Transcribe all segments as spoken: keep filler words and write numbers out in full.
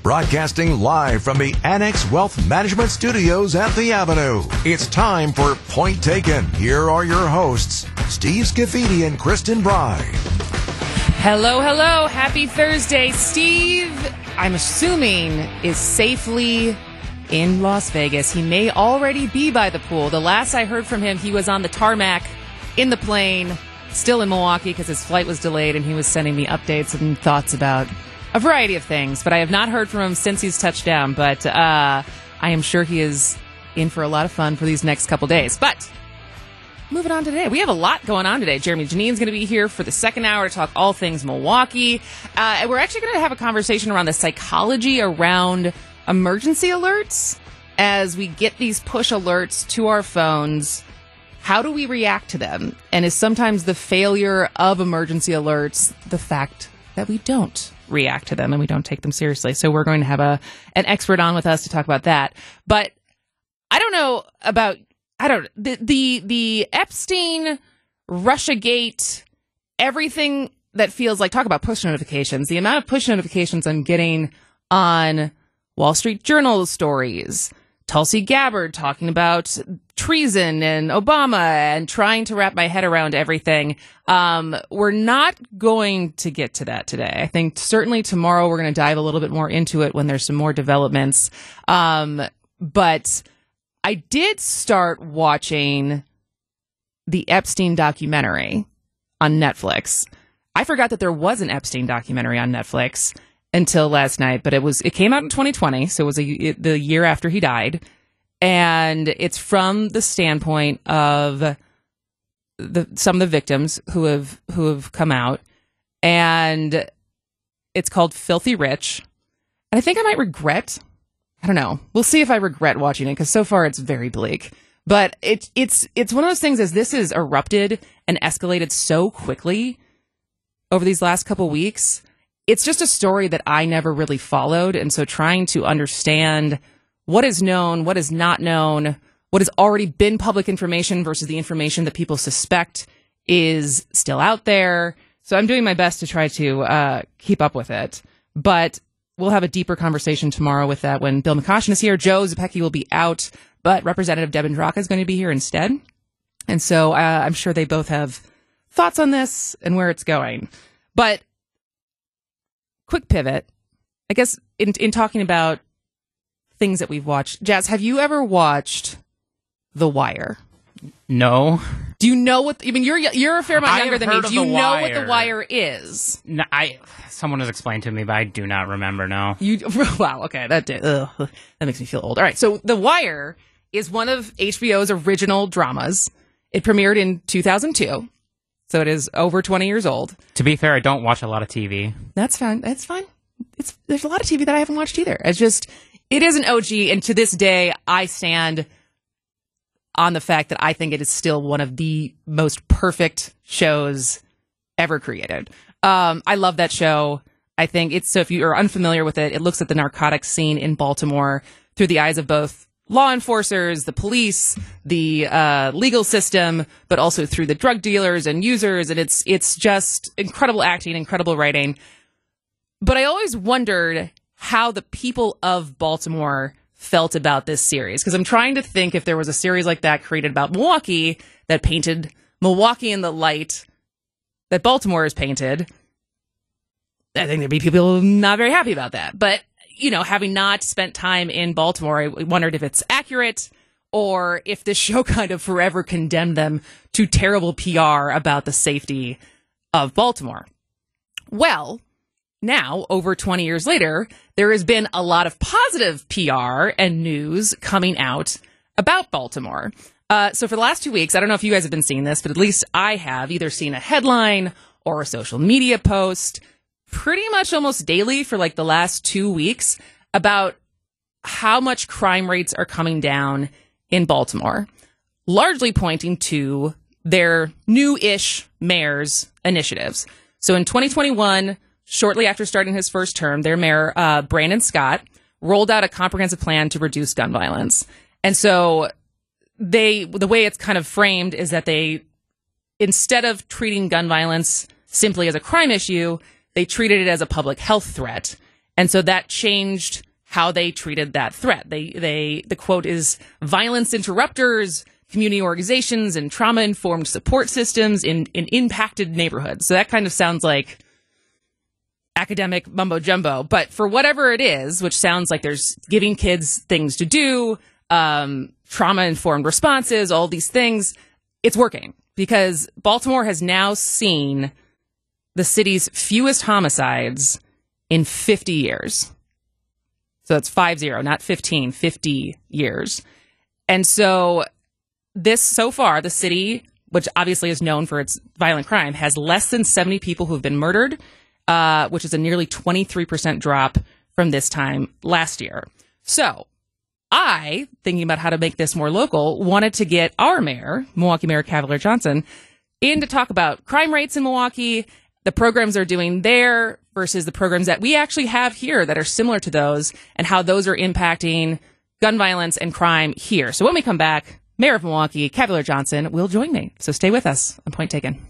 Broadcasting live from the Annex Wealth Management Studios at the Avenue. It's time for Point Taken. Here are your hosts, Steve Scafidi and Kristen Bride. Hello, hello. Happy Thursday. Steve, I'm assuming, is safely in Las Vegas. He may already be by the pool. The last I heard from him, he was on the tarmac in the plane, still in Milwaukee because his flight was delayed, and he was sending me updates and thoughts about a variety of things. But I have not heard from him since he's touched down. But uh, I am sure he is in for a lot of fun for these next couple days. But moving on today, we have a lot going on today. Jeremy Janine's going to be here for the second hour to talk all things Milwaukee. Uh, and we're actually going to have a conversation around the psychology around emergency alerts. As we get these push alerts to our phones, how do we react to them? And is sometimes the failure of emergency alerts the fact that we don't react to them and we don't take them seriously? So we're going to have a an expert on with us to talk about that. But I don't know about I don't the the the Epstein, Russiagate, everything that feels like, talk about push notifications. The amount of push notifications I'm getting on Wall Street Journal stories, Tulsi Gabbard talking about treason and Obama, and trying to wrap my head around everything. Um, we're not going to get to that today. I think certainly tomorrow we're going to dive a little bit more into it when there's some more developments. Um, but I did start watching the Epstein documentary on Netflix. I forgot that there was an Epstein documentary on Netflix until last night, but it was it came out in twenty twenty, so it was a, it, the year after he died, and it's from the standpoint of the some of the victims who have who have come out, and it's called Filthy Rich, and I think I might regret. I don't know. We'll see if I regret watching it, because so far it's very bleak. But it, it's it's one of those things, as this has erupted and escalated so quickly over these last couple weeks. It's just a story that I never really followed. And so trying to understand what is known, what is not known, what has already been public information versus the information that people suspect is still out there. So I'm doing my best to try to uh, keep up with it. But we'll have a deeper conversation tomorrow with that when Bill McCoshen is here. Joe Zepecki will be out, but Representative Devin Draka is going to be here instead. And so uh, I'm sure they both have thoughts on this and where it's going. But quick pivot, I guess, in in talking about things that we've watched. Jazz, have you ever watched The Wire? No. Do you know what? I mean, you're you're a fair amount younger than me. Do you know Wire. what The Wire is? No, I someone has explained to me, but I do not remember. No. You wow. Okay, that did, ugh, that makes me feel old. All right, so The Wire is one of H B O's original dramas. It premiered in two thousand two, so it is over twenty years old. To be fair, I don't watch a lot of T V. That's fine. That's fine. It's there's a lot of T V that I haven't watched either. It's just it is an O G, and to this day, I stand on the fact that I think it is still one of the most perfect shows ever created. Um, I love that show. I think it's, so if you are unfamiliar with it, it looks at the narcotics scene in Baltimore through the eyes of both law enforcers, the police, the uh, legal system, but also through the drug dealers and users. And it's it's just incredible acting, incredible writing. But I always wondered how the people of Baltimore felt about this series, because I'm trying to think if there was a series like that created about Milwaukee that painted Milwaukee in the light that Baltimore is painted. I think there'd be people not very happy about that. But, you know, having not spent time in Baltimore, I wondered if it's accurate or if this show kind of forever condemned them to terrible P R about the safety of Baltimore. Well, now, over twenty years later, there has been a lot of positive P R and news coming out about Baltimore. Uh, so for the last two weeks, I don't know if you guys have been seeing this, but at least I have either seen a headline or a social media post pretty much almost daily for like the last two weeks about how much crime rates are coming down in Baltimore, largely pointing to their new-ish mayor's initiatives. So in twenty twenty-one, shortly after starting his first term, their mayor, uh, Brandon Scott, rolled out a comprehensive plan to reduce gun violence. And so they, the way it's kind of framed is that they, instead of treating gun violence simply as a crime issue, they treated it as a public health threat. And so that changed how they treated that threat. They, they, the quote is violence interrupters, community organizations, and trauma-informed support systems in, in impacted neighborhoods. So that kind of sounds like academic mumbo-jumbo. But for whatever it is, which sounds like there's giving kids things to do, um, trauma-informed responses, all these things, it's working. Because Baltimore has now seen the city's fewest homicides in fifty years. So it's five zero, not fifteen, fifty years. And so this, so far, the city, which obviously is known for its violent crime, has less than seventy people who've been murdered, uh, which is a nearly twenty-three percent drop from this time last year. So I, thinking about how to make this more local, wanted to get our mayor, Milwaukee Mayor Cavalier Johnson, in to talk about crime rates in Milwaukee, the programs they're doing there versus the programs that we actually have here that are similar to those, and how those are impacting gun violence and crime here. So when we come back, Mayor of Milwaukee, Cavalier Johnson, will join me. So stay with us on Point Taken.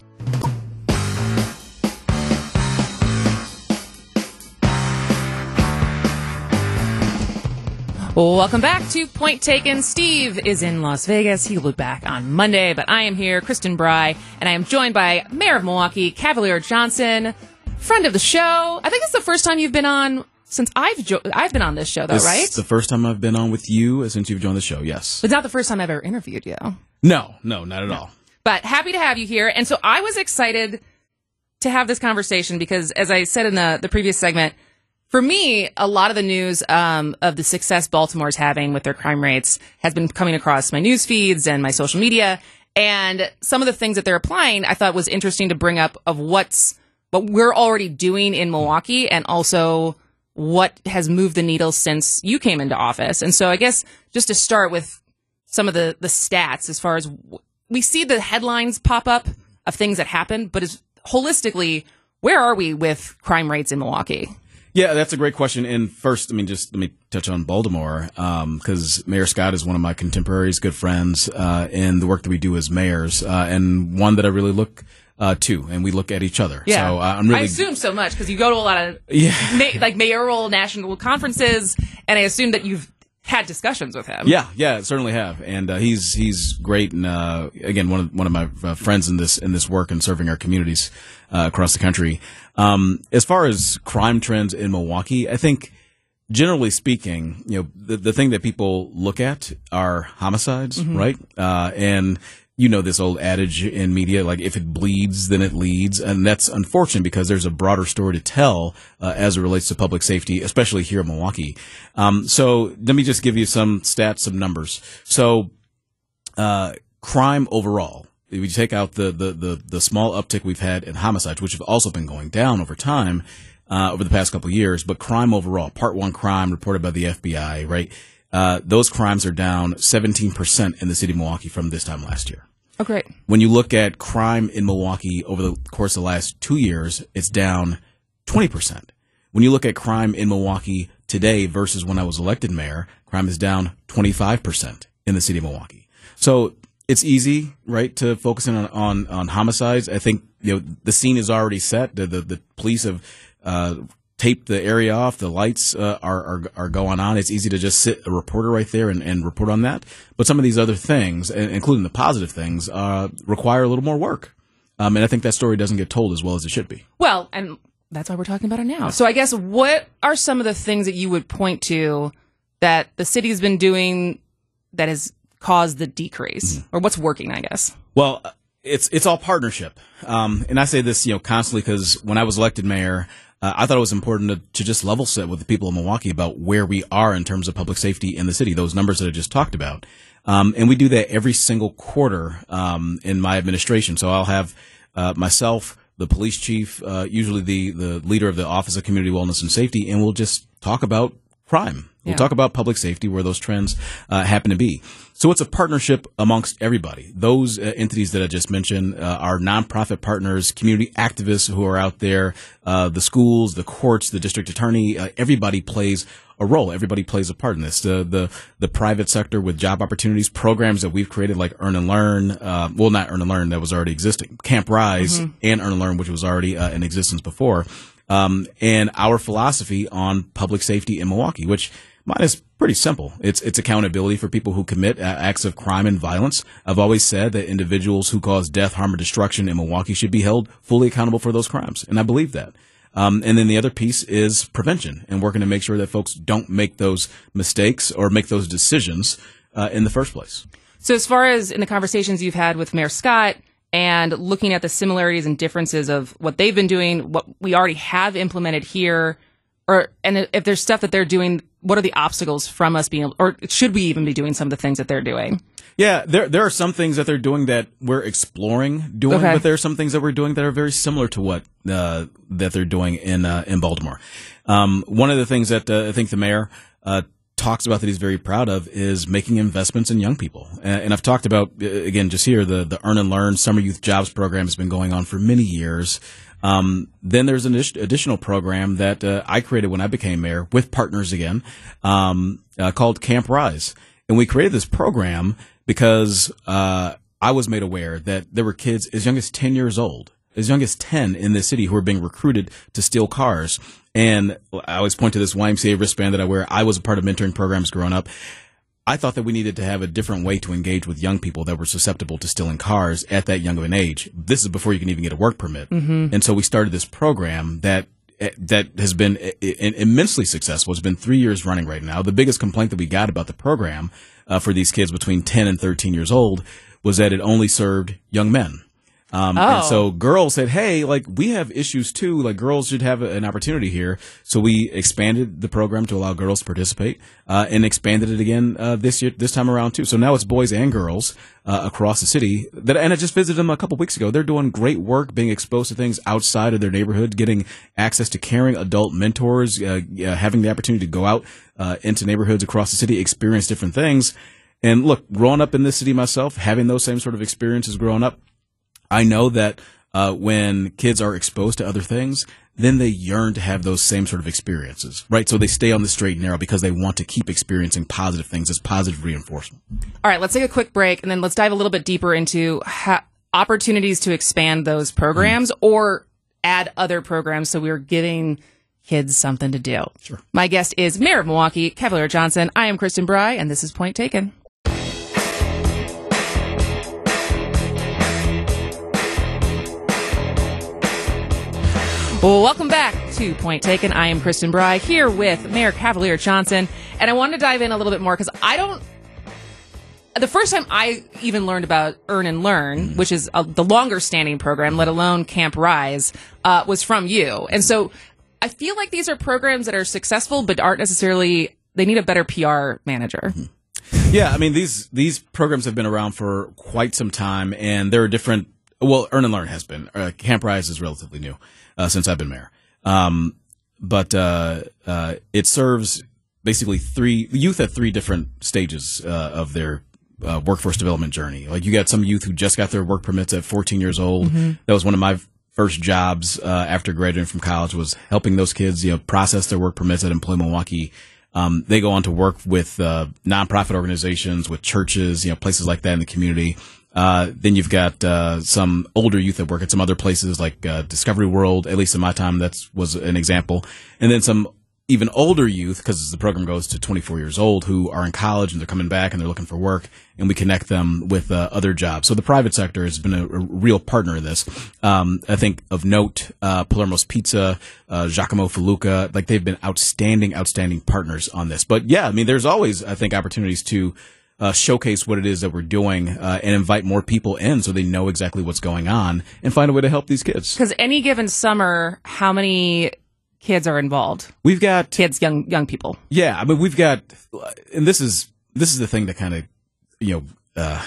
Welcome back to Point Taken. Steve is in Las Vegas. He will be back on Monday, but I am here, Kristen Bry, and I am joined by Mayor of Milwaukee, Cavalier Johnson, friend of the show. I think it's the first time you've been on since I've jo- I've been on this show, though, This right? It's the first time I've been on with you since you've joined the show, yes. It's not the first time I've ever interviewed you. No, no, not at no. all. But happy to have you here. And so I was excited to have this conversation because, as I said in the, the previous segment, for me, a lot of the news um, of the success Baltimore's having with their crime rates has been coming across my news feeds and my social media. And some of the things that they're applying, I thought was interesting to bring up of what's what we're already doing in Milwaukee and also what has moved the needle since you came into office. And so I guess just to start with some of the, the stats as far as we see the headlines pop up of things that happen, but as holistically, where are we with crime rates in Milwaukee? Yeah, that's a great question. And first, I mean, just let me touch on Baltimore, because um, Mayor Scott is one of my contemporaries, good friends, uh, in the work that we do as mayors, uh, and one that I really look uh, to, and we look at each other. Yeah, so, uh, I'm really... I assume so much, because you go to a lot of yeah. ma- like mayoral national conferences, and I assume that you've had discussions with him. Yeah, yeah, certainly have, and uh, he's he's great, and uh, again, one of one of my uh, friends in this in this work and serving our communities uh, across the country. Um, as far as crime trends in Milwaukee, I think generally speaking, you know, the the thing that people look at are homicides, mm-hmm. right? Uh, and you know this old adage in media, like if it bleeds, then it leads. And that's unfortunate because there's a broader story to tell uh, as it relates to public safety, especially here in Milwaukee. Um, so let me just give you some stats, some numbers. So uh, crime overall, if you take out the, the, the, the small uptick we've had in homicides, which have also been going down over time, uh, over the past couple of years, but crime overall, part one crime reported by the F B I, right? Uh, those crimes are down seventeen percent in the city of Milwaukee from this time last year. Oh, great. When you look at crime in Milwaukee over the course of the last two years, it's down twenty percent. When you look at crime in Milwaukee today versus when I was elected mayor, crime is down twenty-five percent in the city of Milwaukee. So it's easy, right, to focus in on, on, on homicides. I think, you know, the scene is already set. The, the, the police have uh, taped the area off. The lights uh, are, are are going on. It's easy to just sit a reporter right there and, and report on that. But some of these other things, including the positive things, uh, require a little more work. Um, and I think that story doesn't get told as well as it should be. Well, and that's why we're talking about it now. So I guess what are some of the things that you would point to that the city's been doing that has caused the decrease, mm-hmm. or what's working, I guess? Well, it's it's all partnership. Um, and I say this, you know, constantly because when I was elected mayor, Uh, I thought it was important to, to just level set with the people of Milwaukee about where we are in terms of public safety in the city, those numbers that I just talked about. Um, and we do that every single quarter um, in my administration. So I'll have uh, myself, the police chief, uh, usually the, the leader of the Office of Community Wellness and Safety, and we'll just talk about crime. We'll yeah. talk about public safety, where those trends uh, happen to be. So it's a partnership amongst everybody. Those uh, entities that I just mentioned uh, are nonprofit partners, community activists who are out there, uh, the schools, the courts, the district attorney. Uh, everybody plays a role. Everybody plays a part in this. The the the private sector with job opportunities, programs that we've created like Earn and Learn. Uh, well, not Earn and Learn, that was already existing. Camp Rise mm-hmm. and Earn and Learn, which was already uh, in existence before. um, and our philosophy on public safety in Milwaukee, which mine is pretty simple. It's it's accountability for people who commit uh, acts of crime and violence. I've always said that individuals who cause death, harm, or destruction in Milwaukee should be held fully accountable for those crimes, and I believe that. Um, and then the other piece is prevention and working to make sure that folks don't make those mistakes or make those decisions uh, in the first place. So as far as in the conversations you've had with Mayor Scott and looking at the similarities and differences of what they've been doing, what we already have implemented here, or and if there's stuff that they're doing, what are the obstacles from us being able, or should we even be doing some of the things that they're doing? Yeah, there there are some things that they're doing that we're exploring doing, Okay. but there are some things that we're doing that are very similar to what uh, that they're doing in uh, in Baltimore. Um, one of the things that uh, I think the mayor uh, talks about that he's very proud of is making investments in young people. And, and I've talked about, uh, again, just here, the, the Earn and Learn Summer Youth Jobs Program has been going on for many years. Um, then there's an additional program that uh, I created when I became mayor with partners again, um, uh, called Camp Rise. And we created this program because uh, I was made aware that there were kids as young as ten years old, as young as ten in this city who were being recruited to steal cars. And I always point to this Y M C A wristband that I wear. I was a part of mentoring programs growing up. I thought that we needed to have a different way to engage with young people that were susceptible to stealing cars at that young of an age. This is before you can even get a work permit. Mm-hmm. And so we started this program that that has been immensely successful. It's been three years running right now. The biggest complaint that we got about the program uh, for these kids between ten and thirteen years old was that it only served young men. Um, Oh. And so girls said, hey, like, we have issues too. Like, girls should have a, an opportunity here. So we expanded the program to allow girls to participate, uh, and expanded it again, uh, this year, this time around too. So now it's boys and girls, uh, across the city. That, and I just visited them a couple weeks ago. They're doing great work, being exposed to things outside of their neighborhood, getting access to caring adult mentors, uh, uh having the opportunity to go out, uh, into neighborhoods across the city, experience different things. And look, growing up in this city myself, having those same sort of experiences growing up, I know that uh, when kids are exposed to other things, then they yearn to have those same sort of experiences, right? So they stay on the straight and narrow because they want to keep experiencing positive things as positive reinforcement. All right, let's take a quick break, and then let's dive a little bit deeper into ha- opportunities to expand those programs mm-hmm. or add other programs so we're giving kids something to do. Sure. My guest is Mayor of Milwaukee, Cavalier Johnson. I am Kristen Bry, and this is Point Taken. Well, welcome back to Point Taken. I am Kristen Bry here with Mayor Cavalier Johnson, and I wanted to dive in a little bit more because I don't. The first time I even learned about Earn and Learn, mm. which is a, the longer standing program, let alone Camp Rise, uh, was from you. And so I feel like these are programs that are successful, but aren't necessarily. They need a better P R manager. Mm-hmm. Yeah, I mean these these programs have been around for quite some time, and there are different. Well, Earn and Learn has been. Uh, Camp Rise is relatively new. Uh, since I've been mayor. Um, but uh, uh, it serves basically three youth at three different stages uh, of their uh, workforce development journey. Like, you got some youth who just got their work permits at fourteen years old. Mm-hmm. That was one of my first jobs uh, after graduating from college, was helping those kids, you know, process their work permits at Employ Milwaukee. Um, they go on to work with uh, nonprofit organizations, with churches, you know, places like that in the community. Uh, then you've got uh, some older youth that work at some other places like uh, Discovery World. At least in my time, that was an example. And then some even older youth, because the program goes to twenty-four years old, who are in college and they're coming back and they're looking for work, and we connect them with uh, other jobs. So the private sector has been a, a real partner in this. Um, I think of note, uh, Palermo's Pizza, uh, Giacomo Faluca, like, they've been outstanding, outstanding partners on this. But yeah, I mean, there's always, I think, opportunities to Uh, showcase what it is that we're doing, uh, and invite more people in so they know exactly what's going on and find a way to help these kids. Because any given summer, how many kids are involved? We've got kids, young young people. Yeah, I mean, we've got, and this is this is the thing that kind of, you know, uh,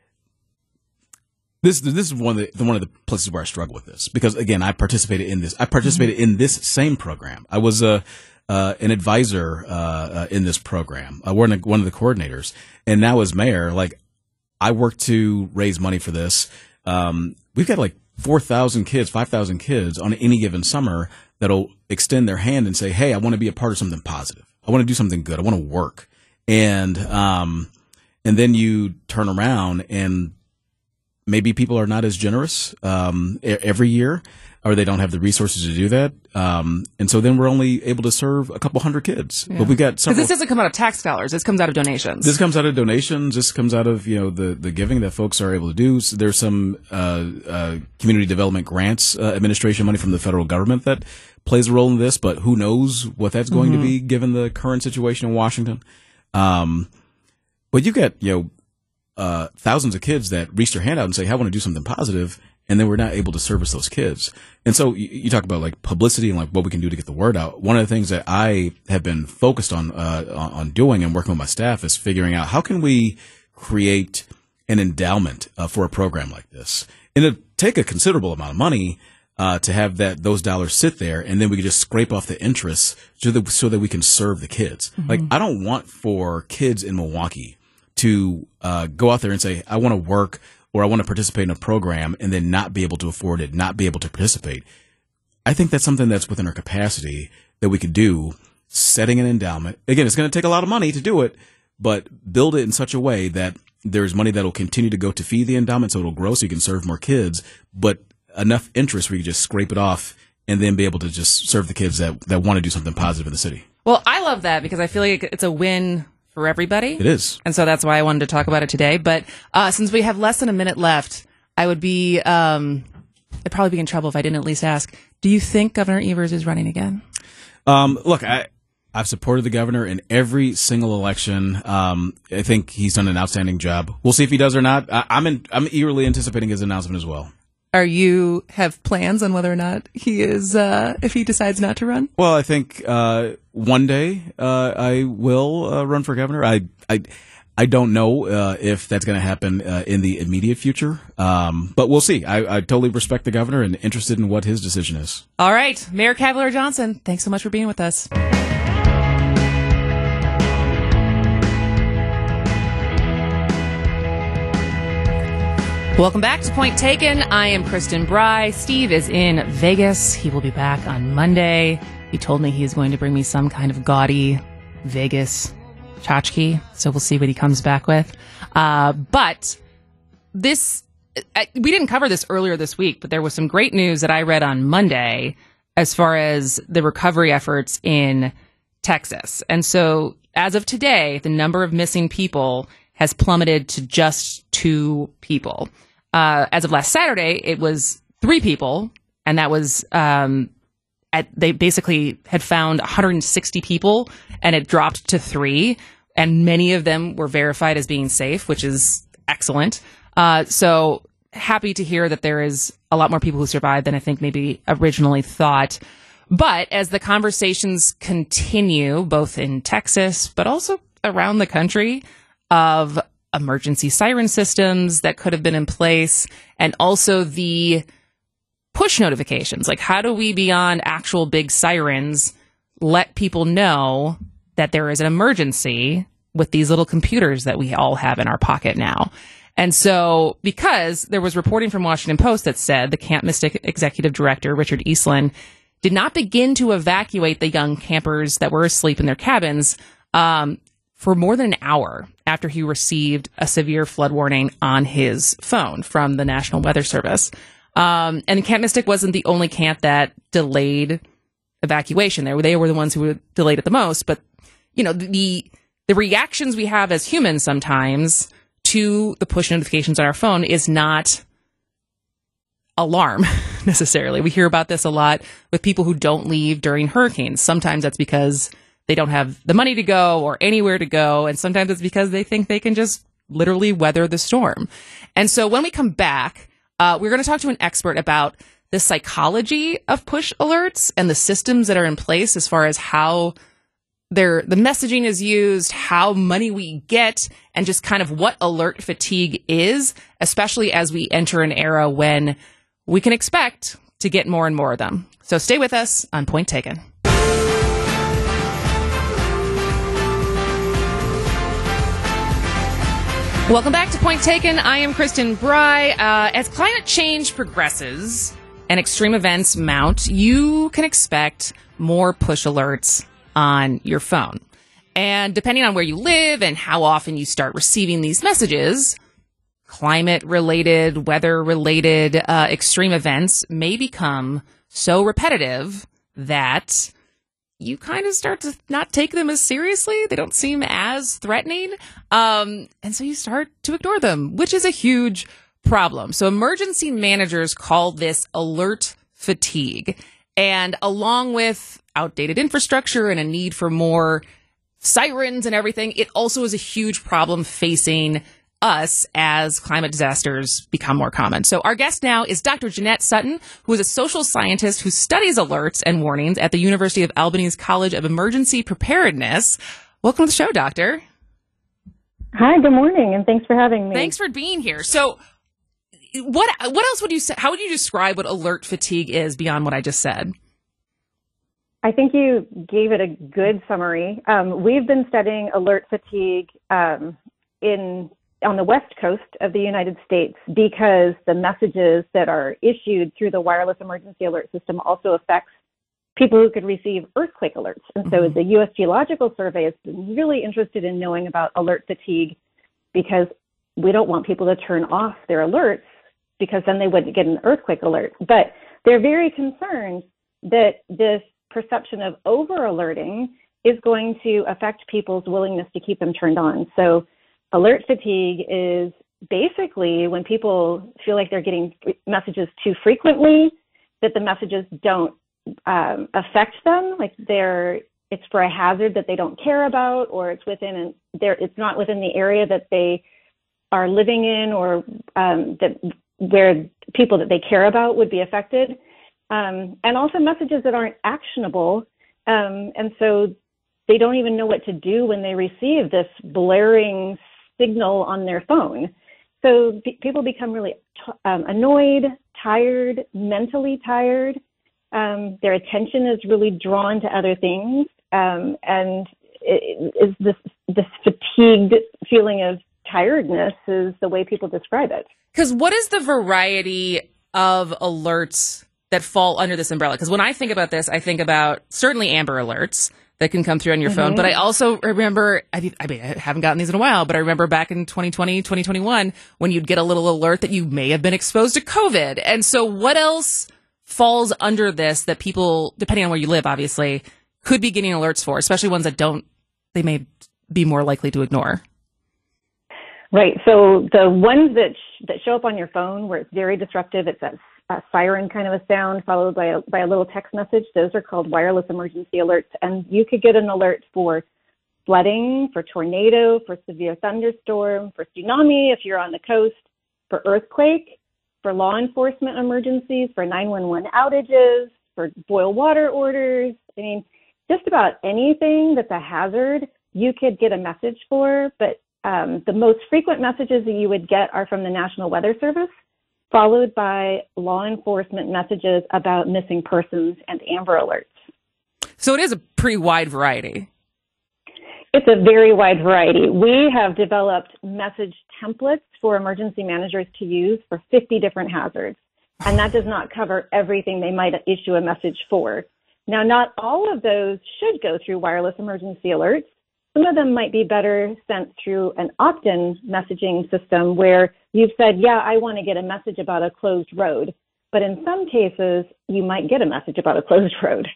this this is one of the one of the places where I struggle with this, because again, I participated in this. I participated mm-hmm. in this same program. I was a. Uh, an advisor uh, uh, in this program. Uh, we're one of the coordinators, and now as mayor, like, I work to raise money for this. Um, we've got like four thousand kids, five thousand kids on any given summer that'll extend their hand and say, "Hey, I want to be a part of something positive. I want to do something good. I want to work." And um, and then you turn around and maybe people are not as generous um, every year, or they don't have the resources to do that. Um, and so then we're only able to serve a couple hundred kids. Yeah. But we got several. Because this doesn't come out of tax dollars. This comes out of donations. This comes out of donations. This comes out of, you know, the, the giving that folks are able to do. So there's some uh, uh, community development grants uh, administration money from the federal government that plays a role in this, but who knows what that's going mm-hmm. to be given the current situation in Washington. Um, but you get, you know, uh, thousands of kids that reach their hand out and say, hey, I want to do something positive. And then we're not able to service those kids. And so you, you talk about like publicity and like what we can do to get the word out. One of the things that I have been focused on, uh, on, on doing and working with my staff is figuring out how can we create an endowment uh, for a program like this. And it'd take a considerable amount of money uh, to have that those dollars sit there, and then we could just scrape off the interest so that, so that we can serve the kids. Mm-hmm. Like, I don't want for kids in Milwaukee to uh, go out there and say, I want to work or I want to participate in a program and then not be able to afford it, not be able to participate. I think that's something that's within our capacity that we could do, setting an endowment. Again, it's going to take a lot of money to do it, but build it in such a way that there's money that will continue to go to feed the endowment so it'll grow so you can serve more kids, but enough interest where you can just scrape it off and then be able to just serve the kids that, that want to do something positive in the city. Well, I love that because I feel like it's a win for everybody. It is. And so that's why I wanted to talk about it today. But uh, since we have less than a minute left, I would be, um, I'd probably be in trouble if I didn't at least ask, do you think Governor Evers is running again? Um, look, I, I've supported the governor in every single election. Um, I think he's done an outstanding job. We'll see if he does or not. I, I'm in, I'm eagerly anticipating his announcement as well. Are you have plans on whether or not he is, uh, if he decides not to run? Well, I think uh, one day uh, I will uh, run for governor. I I, I don't know uh, if that's going to happen uh, in the immediate future, um, but we'll see. I, I totally respect the governor and interested in what his decision is. All right, Mayor Cavalier Johnson, thanks so much for being with us. Welcome back to Point Taken. I am Kristen Bry. Steve is in Vegas. He will be back on Monday. He told me he's going to bring me some kind of gaudy Vegas tchotchke, so we'll see what he comes back with. Uh, but this, I, we didn't cover this earlier this week, but there was some great news that I read on Monday as far as the recovery efforts in Texas. And so as of today, the number of missing people has plummeted to just two people. Uh, as of last Saturday, it was three people, and that was um, at, they basically had found one hundred sixty people, and it dropped to three, and many of them were verified as being safe, which is excellent. Uh, so happy to hear that there is a lot more people who survived than I think maybe originally thought. But as the conversations continue, both in Texas, but also around the country, of emergency siren systems that could have been in place, and also the push notifications. Like, how do we, beyond actual big sirens, let people know that there is an emergency with these little computers that we all have in our pocket now? And so, because there was reporting from Washington Post that said the Camp Mystic executive director, Richard Eastland, did not begin to evacuate the young campers that were asleep in their cabins um, for more than an hour after he received a severe flood warning on his phone from the National Weather Service. Um, and Camp Mystic wasn't the only camp that delayed evacuation. They were, they were the ones who were delayed it the most. But, you know, the the reactions we have as humans sometimes to the push notifications on our phone is not alarm necessarily. We hear about this a lot with people who don't leave during hurricanes. Sometimes that's because they don't have the money to go or anywhere to go. And sometimes it's because they think they can just literally weather the storm. And so when we come back, uh, we're going to talk to an expert about the psychology of push alerts and the systems that are in place as far as how they're, the messaging is used, how money we get, and just kind of what alert fatigue is, especially as we enter an era when we can expect to get more and more of them. So stay with us on Point Taken. Welcome back to Point Taken. I am Kristen Bry. Uh, as climate change progresses and extreme events mount, you can expect more push alerts on your phone. And depending on where you live and how often you start receiving these messages, climate-related, weather-related uh, extreme events may become so repetitive that you kind of start to not take them as seriously. They don't seem as threatening. Um, and so you start to ignore them, which is a huge problem. So emergency managers call this alert fatigue. And along with outdated infrastructure and a need for more sirens and everything, it also is a huge problem facing us as climate disasters become more common. So our guest now is Doctor Jeanette Sutton, who is a social scientist who studies alerts and warnings at the University of Albany's College of Emergency Preparedness. Welcome to the show, Doctor. Hi, good morning, and thanks for having me. Thanks for being here. So what what else would you say, how would you describe what alert fatigue is beyond what I just said? I think you gave it a good summary. Um, we've been studying alert fatigue um, in on the West Coast of the United States because the messages that are issued through the wireless emergency alert system also affects people who could receive earthquake alerts. And so Mm-hmm. the U S Geological Survey has been really interested in knowing about alert fatigue because we don't want people to turn off their alerts because then they wouldn't get an earthquake alert. But they're very concerned that this perception of over alerting is going to affect people's willingness to keep them turned on. So alert fatigue is basically when people feel like they're getting messages too frequently, that the messages don't um, affect them, like they're it's for a hazard that they don't care about, or it's within an, there it's not within the area that they are living in, or um, that where people that they care about would be affected, um, and also messages that aren't actionable, um, and so they don't even know what to do when they receive this blaring signal on their phone. So p- people become really t- um, annoyed, tired, mentally tired. Um, their attention is really drawn to other things, um, and it, it is this this fatigued feeling of tiredness is the way people describe it. Because what is the variety of alerts that fall under this umbrella? Because when I think about this, I think about certainly Amber Alerts that can come through on your mm-hmm. phone. But I also remember, I mean, I haven't gotten these in a while, but I remember back in twenty twenty, twenty twenty-one, when you'd get a little alert that you may have been exposed to COVID. And so what else falls under this that people, depending on where you live, obviously, could be getting alerts for, especially ones that don't, they may be more likely to ignore? Right. So the ones that sh- that show up on your phone where it's very disruptive, it's a, a siren kind of a sound followed by a, by a little text message. Those are called wireless emergency alerts. And you could get an alert for flooding, for tornado, for severe thunderstorm, for tsunami if you're on the coast, for earthquake, for law enforcement emergencies, for nine one one outages, for boil water orders. I mean, just about anything that's a hazard, you could get a message for, but Um, the most frequent messages that you would get are from the National Weather Service, followed by law enforcement messages about missing persons and Amber Alerts. So it is a pretty wide variety. It's a very wide variety. We have developed message templates for emergency managers to use for fifty different hazards, and that does not cover everything they might issue a message for. Now, not all of those should go through wireless emergency alerts. Some of them might be better sent through an opt-in messaging system where you've said, yeah, I want to get a message about a closed road. But in some cases, you might get a message about a closed road.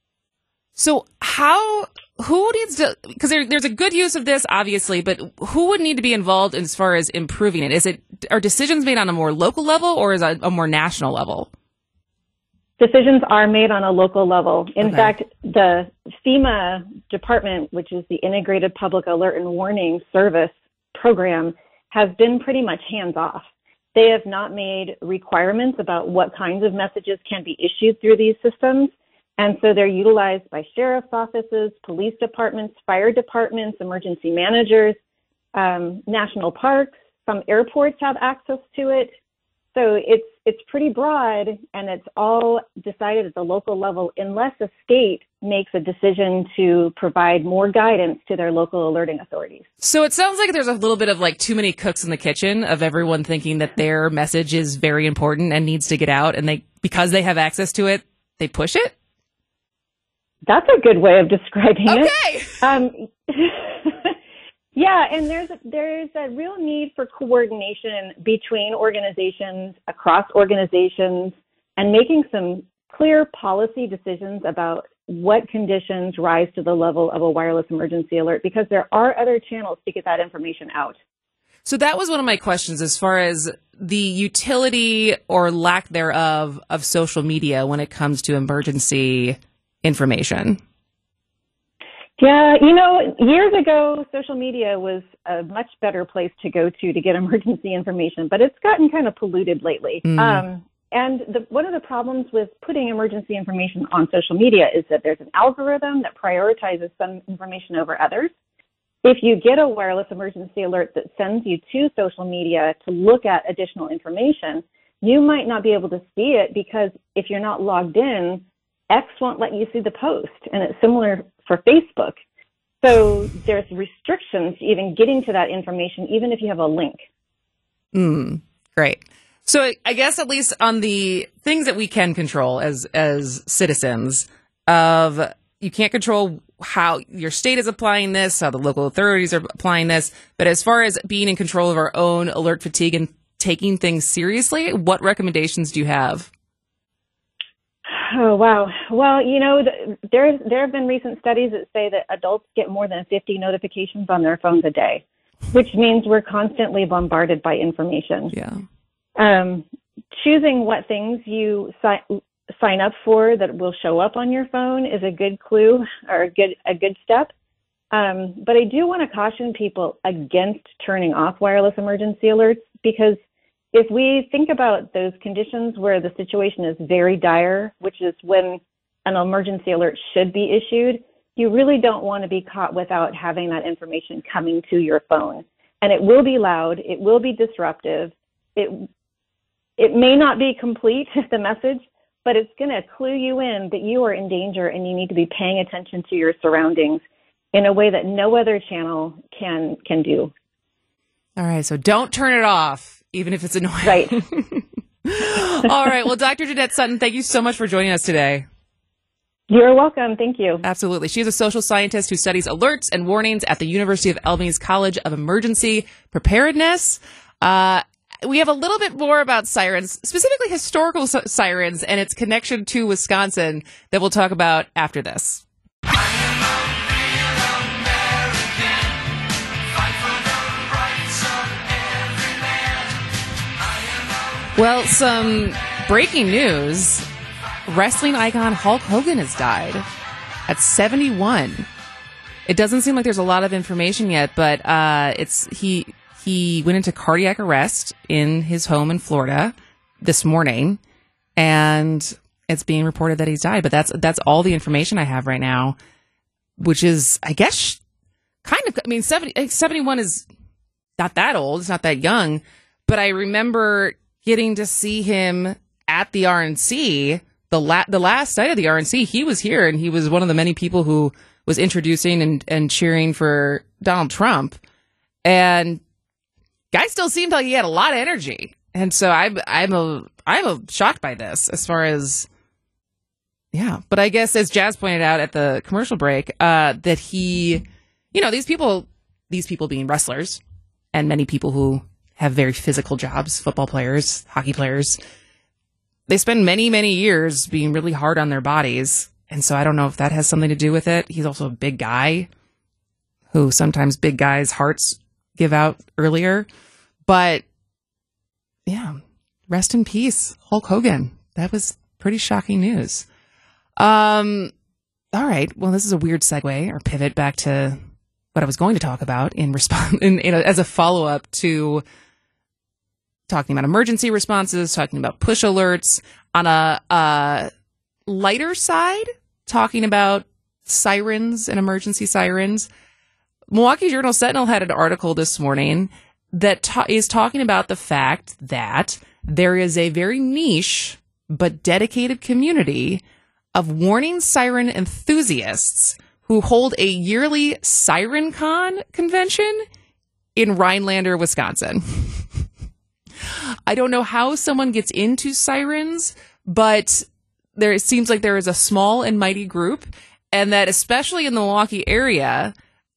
So how, who needs to, because there, there's a good use of this, obviously, but who would need to be involved as far as improving it? Is it, are decisions made on a more local level or is it a more national level? Decisions are made on a local level. In Okay. fact, the FEMA department, which is the Integrated Public Alert and Warning Service program, has been pretty much hands-off. They have not made requirements about what kinds of messages can be issued through these systems. And so they're utilized by sheriff's offices, police departments, fire departments, emergency managers, um, national parks. Some airports have access to it. So it's it's pretty broad, and it's all decided at the local level unless a state makes a decision to provide more guidance to their local alerting authorities. So it sounds like there's a little bit of like too many cooks in the kitchen of everyone thinking that their message is very important and needs to get out, and they because they have access to it, they push it? That's a good way of describing okay. it. Um, Yeah, and there's a, there's a real need for coordination between organizations, across organizations, and making some clear policy decisions about what conditions rise to the level of a wireless emergency alert, because there are other channels to get that information out. So that was one of my questions as far as the utility or lack thereof of social media when it comes to emergency information. Yeah, you know, years ago, social media was a much better place to go to to get emergency information, but it's gotten kind of polluted lately. Mm. Um, and the, one of the problems with putting emergency information on social media is that there's an algorithm that prioritizes some information over others. If you get a wireless emergency alert that sends you to social media to look at additional information, you might not be able to see it because if you're not logged in, X won't let you see the post. And it's similar for Facebook. So there's restrictions to even getting to that information, even if you have a link. Mm, great. So I guess at least on the things that we can control as as citizens, of you can't control how your state is applying this, how the local authorities are applying this, but as far as being in control of our own alert fatigue and taking things seriously, what recommendations do you have? Oh, wow. Well, you know, the, there there have been recent studies that say that adults get more than fifty notifications on their phones a day, which means we're constantly bombarded by information. Yeah. Um, choosing what things you si- sign up for that will show up on your phone is a good clue or a good a good step. Um, but I do want to caution people against turning off wireless emergency alerts, because if we think about those conditions where the situation is very dire, which is when an emergency alert should be issued, you really don't want to be caught without having that information coming to your phone. And it will be loud. It will be disruptive. It it may not be complete, the message, but it's going to clue you in that you are in danger and you need to be paying attention to your surroundings in a way that no other channel can can do. All right, so don't turn it off, even if it's annoying. Right. All right, well, Doctor Jeanette Sutton, thank you so much for joining us today. You're welcome. Thank you. Absolutely. She's a social scientist who studies alerts and warnings at the University of Albany's College of Emergency Preparedness. Uh, we have a little bit more about sirens, specifically historical s- sirens, and its connection to Wisconsin that we'll talk about after this. Well, some breaking news. Wrestling icon Hulk Hogan has died at seventy-one. It doesn't seem like there's a lot of information yet, but uh, it's he he went into cardiac arrest in his home in Florida this morning, and it's being reported that he's died. But that's that's all the information I have right now, which is, I guess, kind of. I mean, seventy, seventy-one is not that old. It's not that young. But I remember getting to see him at the R N C. The, la- the last night of the R N C, he was here, and he was one of the many people who was introducing and, and cheering for Donald Trump. And guy still seemed like he had a lot of energy. And so I'm I'm a I'm a shocked by this as far as yeah. But I guess, as Jazz pointed out at the commercial break, uh, that he, you know, these people these people being wrestlers, and many people who have very physical jobs, football players, hockey players, they spend many, many years being really hard on their bodies. And so I don't know if that has something to do with it. He's also a big guy who sometimes big guys' hearts give out earlier. But yeah, rest in peace, Hulk Hogan. That was pretty shocking news. Um, all right. Well, this is a weird segue or pivot back to what I was going to talk about in response in, in a, as a follow-up to talking about emergency responses, talking about push alerts. On a, a lighter side, talking about sirens and emergency sirens. Milwaukee Journal Sentinel had an article this morning that ta- is talking about the fact that there is a very niche but dedicated community of warning siren enthusiasts who hold a yearly SirenCon convention in Rhinelander, Wisconsin. I don't know how someone gets into sirens, but there it seems like there is a small and mighty group, and that especially in the Milwaukee area,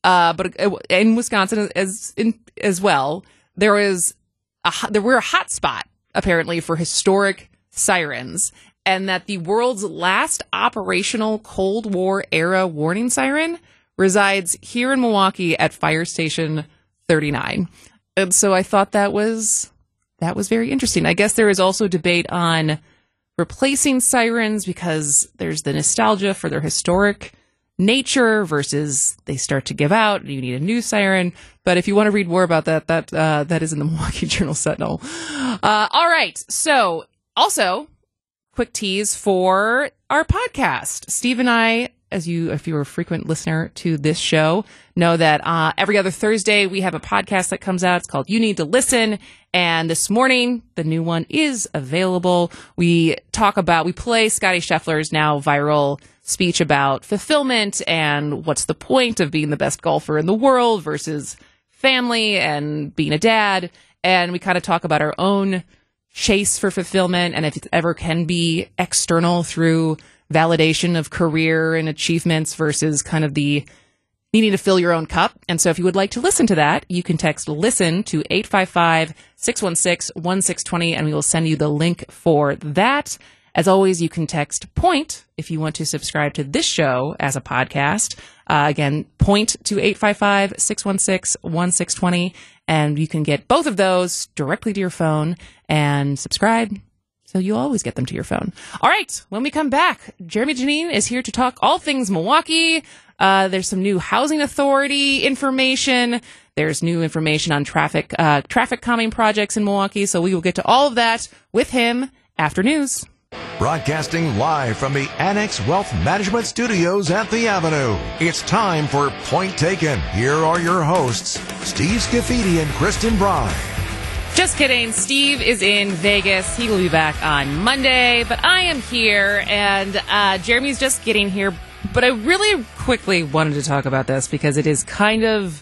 uh, but in Wisconsin as in, as well, there was a, there were a hot spot apparently for historic sirens, and that the world's last operational Cold War era warning siren resides here in Milwaukee at Fire Station thirty-nine. And so I thought that was that was very interesting. I guess there is also debate on replacing sirens because there's the nostalgia for their historic nature versus they start to give out and you need a new siren. But if you want to read more about that, that uh, that is in the Milwaukee Journal Sentinel. Uh, all right. So also, quick tease for our podcast. Steve and I, as you, if you're a frequent listener to this show, know that uh, every other Thursday we have a podcast that comes out. It's called You Need to Listen. And this morning, the new one is available. We talk about, we play Scotty Scheffler's now viral speech about fulfillment and what's the point of being the best golfer in the world versus family and being a dad. And we kind of talk about our own chase for fulfillment and if it ever can be external through validation of career and achievements versus kind of the needing to fill your own cup. And so if you would like to listen to that, you can text LISTEN to eight five five, six one six, one six two zero and we will send you the link for that. As always, you can text POINT if you want to subscribe to this show as a podcast. Uh, again, POINT to eight five five, six one six, one six two zero and you can get both of those directly to your phone and subscribe. So you'll always get them to your phone. All right. When we come back, Jeremy Janine is here to talk all things Milwaukee. Uh, there's some new housing authority information. There's new information on traffic, uh, traffic calming projects in Milwaukee. So we will get to all of that with him after news. Broadcasting live from the Annex Wealth Management Studios at the Avenue. It's time for Point Taken. Here are your hosts, Steve Scafidi and Kristen Bry. Just kidding. Steve is in Vegas. He will be back on Monday, but I am here, and uh, Jeremy's just getting here. But I really quickly wanted to talk about this because it is kind of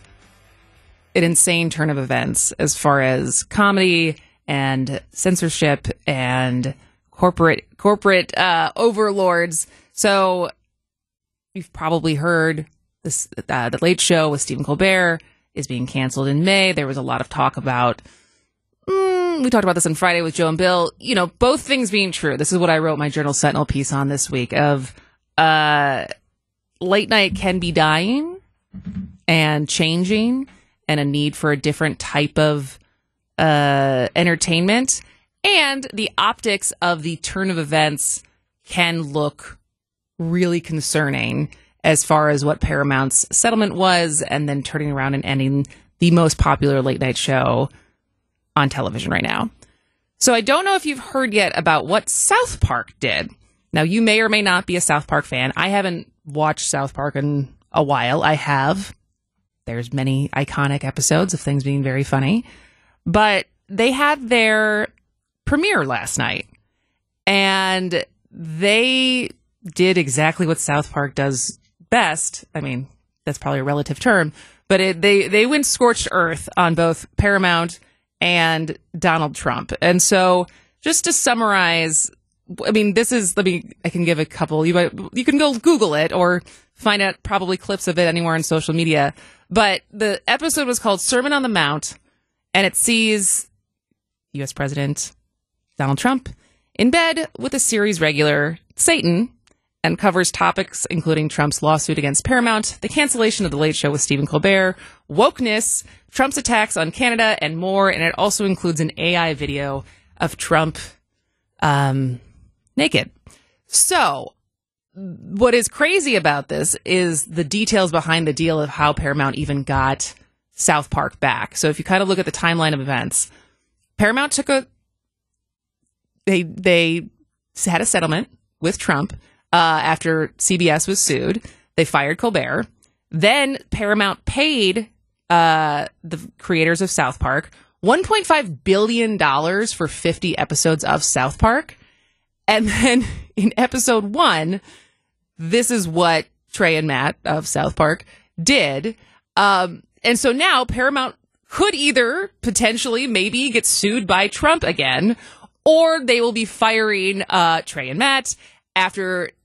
an insane turn of events as far as comedy and censorship and corporate corporate uh, overlords. So you've probably heard this, uh, the Late Show with Stephen Colbert is being canceled in May. There was a lot of talk about Mm, we talked about this on Friday with Joe and Bill. You know, both things being true. This is what I wrote my Journal Sentinel piece on this week of uh, late night can be dying and changing and a need for a different type of uh, entertainment. And the optics of the turn of events can look really concerning as far as what Paramount's settlement was and then turning around and ending the most popular late night show on television right now. So I don't know if you've heard yet about what South Park did. Now, you may or may not be a South Park fan. I haven't watched South Park in a while. I have. There's many iconic episodes of things being very funny. But they had their premiere last night. And they did exactly what South Park does best. I mean, that's probably a relative term. But it, they, they went scorched earth on both Paramount and Donald Trump. And so just to summarize, I mean, this is, let me, I can give a couple, you might, you can go Google it or find out probably clips of it anywhere on social media. But the episode was called Sermon on the Mount, and it sees U S President Donald Trump in bed with a series regular, Satan, and covers topics including Trump's lawsuit against Paramount, the cancellation of The Late Show with Stephen Colbert, wokeness, Trump's attacks on Canada, and more. And it also includes an A I video of Trump um, naked. So what is crazy about this is the details behind the deal of how Paramount even got South Park back. So if you kind of look at the timeline of events, Paramount took a, they, they had a settlement with Trump uh, after C B S was sued. They fired Colbert. Then Paramount paid uh, the creators of South Park one point five billion dollars for fifty episodes of South Park. And then in episode one, this is what Trey and Matt of South Park did. Um, and so now Paramount could either potentially maybe get sued by Trump again, or they will be firing uh, Trey and Matt after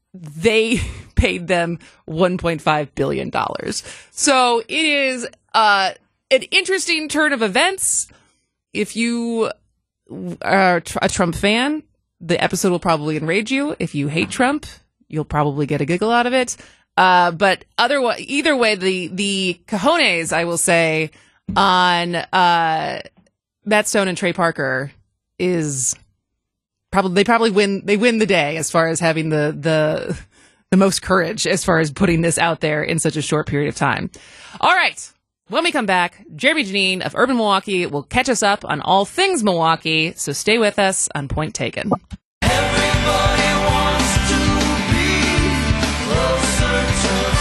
they paid them one point five billion dollars. So it is uh, an interesting turn of events. If you are a Trump fan, the episode will probably enrage you. If you hate Trump, you'll probably get a giggle out of it. Uh, but otherwise, either way, the, the cojones, I will say, on uh, Matt Stone and Trey Parker is probably, they probably win, they win the day as far as having the, the, the most courage as far as putting this out there in such a short period of time. All right. When we come back, Jeremy Janine of Urban Milwaukee will catch us up on all things Milwaukee, so stay with us on Point Taken. Everybody wants to be closer to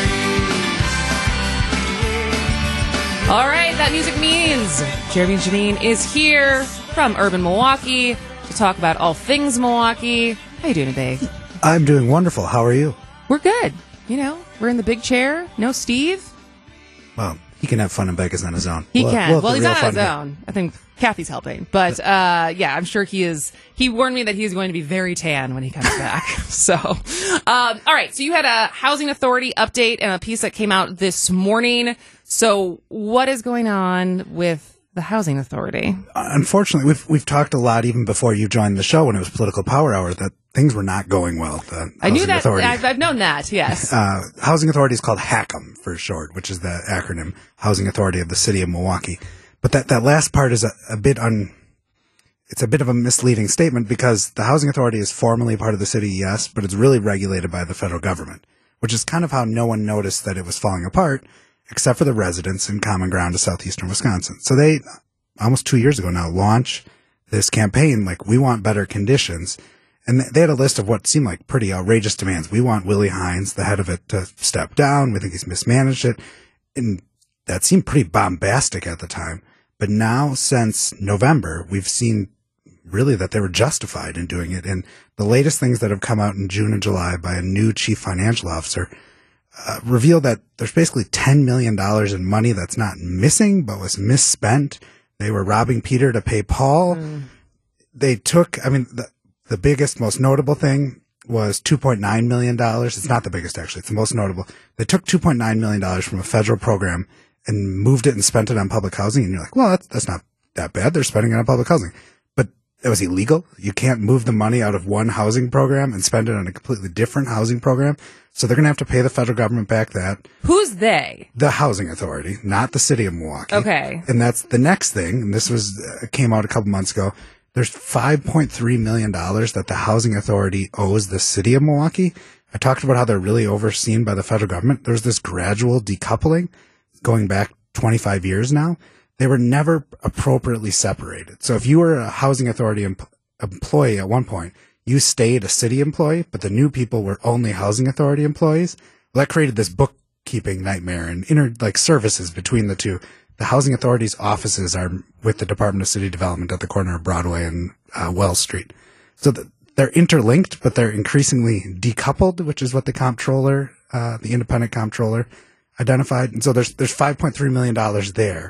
free. All right, that music means Jeremy Janine is here from Urban Milwaukee to talk about all things Milwaukee. How you doing today? I'm doing wonderful. How are you? We're good. You know, we're in the big chair. No Steve. Well, he can have fun in Vegas on his own. He We'll- can. we'll have Well, the he's real not on fun his here. own. I think Kathy's helping. But, uh, yeah, I'm sure he is. He warned me that he's going to be very tan when he comes back. So, um, all right. So you had a housing authority update and a piece that came out this morning. So what is going on with the housing authority? Unfortunately, we've we've talked a lot even before you joined the show when it was Political Power Hour that things were not going well. The I knew Housing that. Authority. I've, I've known that. Yes. Uh, Housing Authority is called HACM for short, which is the acronym Housing Authority of the City of Milwaukee. But that, that last part is a, a bit un. It's a bit of a misleading statement because the Housing Authority is formally part of the city, yes, but it's really regulated by the federal government, which is kind of how no one noticed that it was falling apart, except for the residents in Common Ground of southeastern Wisconsin. So they, almost two years ago now, launched this campaign like, we want better conditions. And they had a list of what seemed like pretty outrageous demands. We want Willie Hines, the head of it, to step down. We think he's mismanaged it. And that seemed pretty bombastic at the time. But now, since November, we've seen really that they were justified in doing it. And the latest things that have come out in June and July by a new chief financial officer uh, reveal that there's basically ten million dollars in money that's not missing, but was misspent. They were robbing Peter to pay Paul. Mm. They took, I mean, the, the biggest, most notable thing was two point nine million dollars. It's not the biggest, actually. It's the most notable. They took two point nine million dollars from a federal program and moved it and spent it on public housing. And you're like, well, that's, that's not that bad. They're spending it on public housing. But it was illegal. You can't move the money out of one housing program and spend it on a completely different housing program. So they're going to have to pay the federal government back that. Who's they? The Housing Authority, not the city of Milwaukee. Okay. And that's the next thing. And this was, uh, came out a couple months ago. There's five point three million dollars that the Housing Authority owes the city of Milwaukee. I talked about how they're really overseen by the federal government. There's this gradual decoupling going back twenty-five years now. They were never appropriately separated. So if you were a Housing Authority em- employee at one point, you stayed a city employee, but the new people were only Housing Authority employees. Well, that created this bookkeeping nightmare and inter, like services between the two. The Housing Authority's offices are with the Department of City Development at the corner of Broadway and uh, Wells Street. So the, they're interlinked, but they're increasingly decoupled, which is what the comptroller, uh, the independent comptroller identified. And so there's, there's five point three million dollars there.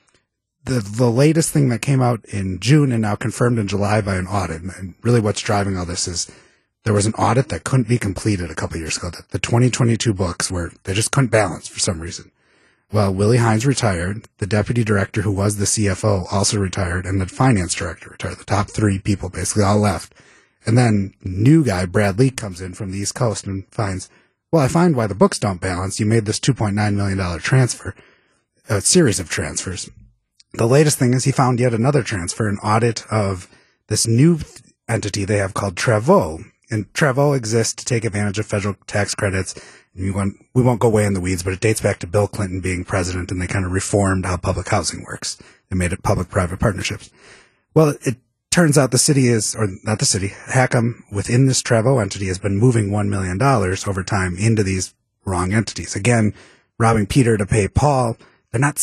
The, the latest thing that came out in June and now confirmed in July by an audit, and really what's driving all this is there was an audit that couldn't be completed a couple of years ago. The, the twenty twenty-two books where they just couldn't balance for some reason. Well, Willie Hines retired. The deputy director, who was the C F O, also retired, and the finance director retired. The top three people basically all left. And then new guy, Brad Leak, comes in from the East Coast and finds, well, I find why the books don't balance. You made this two point nine million dollars transfer, a series of transfers. The latest thing is he found yet another transfer, an audit of this new entity they have called Travaux. And Travaux exists to take advantage of federal tax credits. We won't, we won't go way in the weeds, but it dates back to Bill Clinton being president, and they kind of reformed how public housing works. They made it public-private partnerships. Well, it turns out the city is, or not the city, HACM within this Travaux entity has been moving one million dollars over time into these wrong entities. Again, robbing Peter to pay Paul. They're not,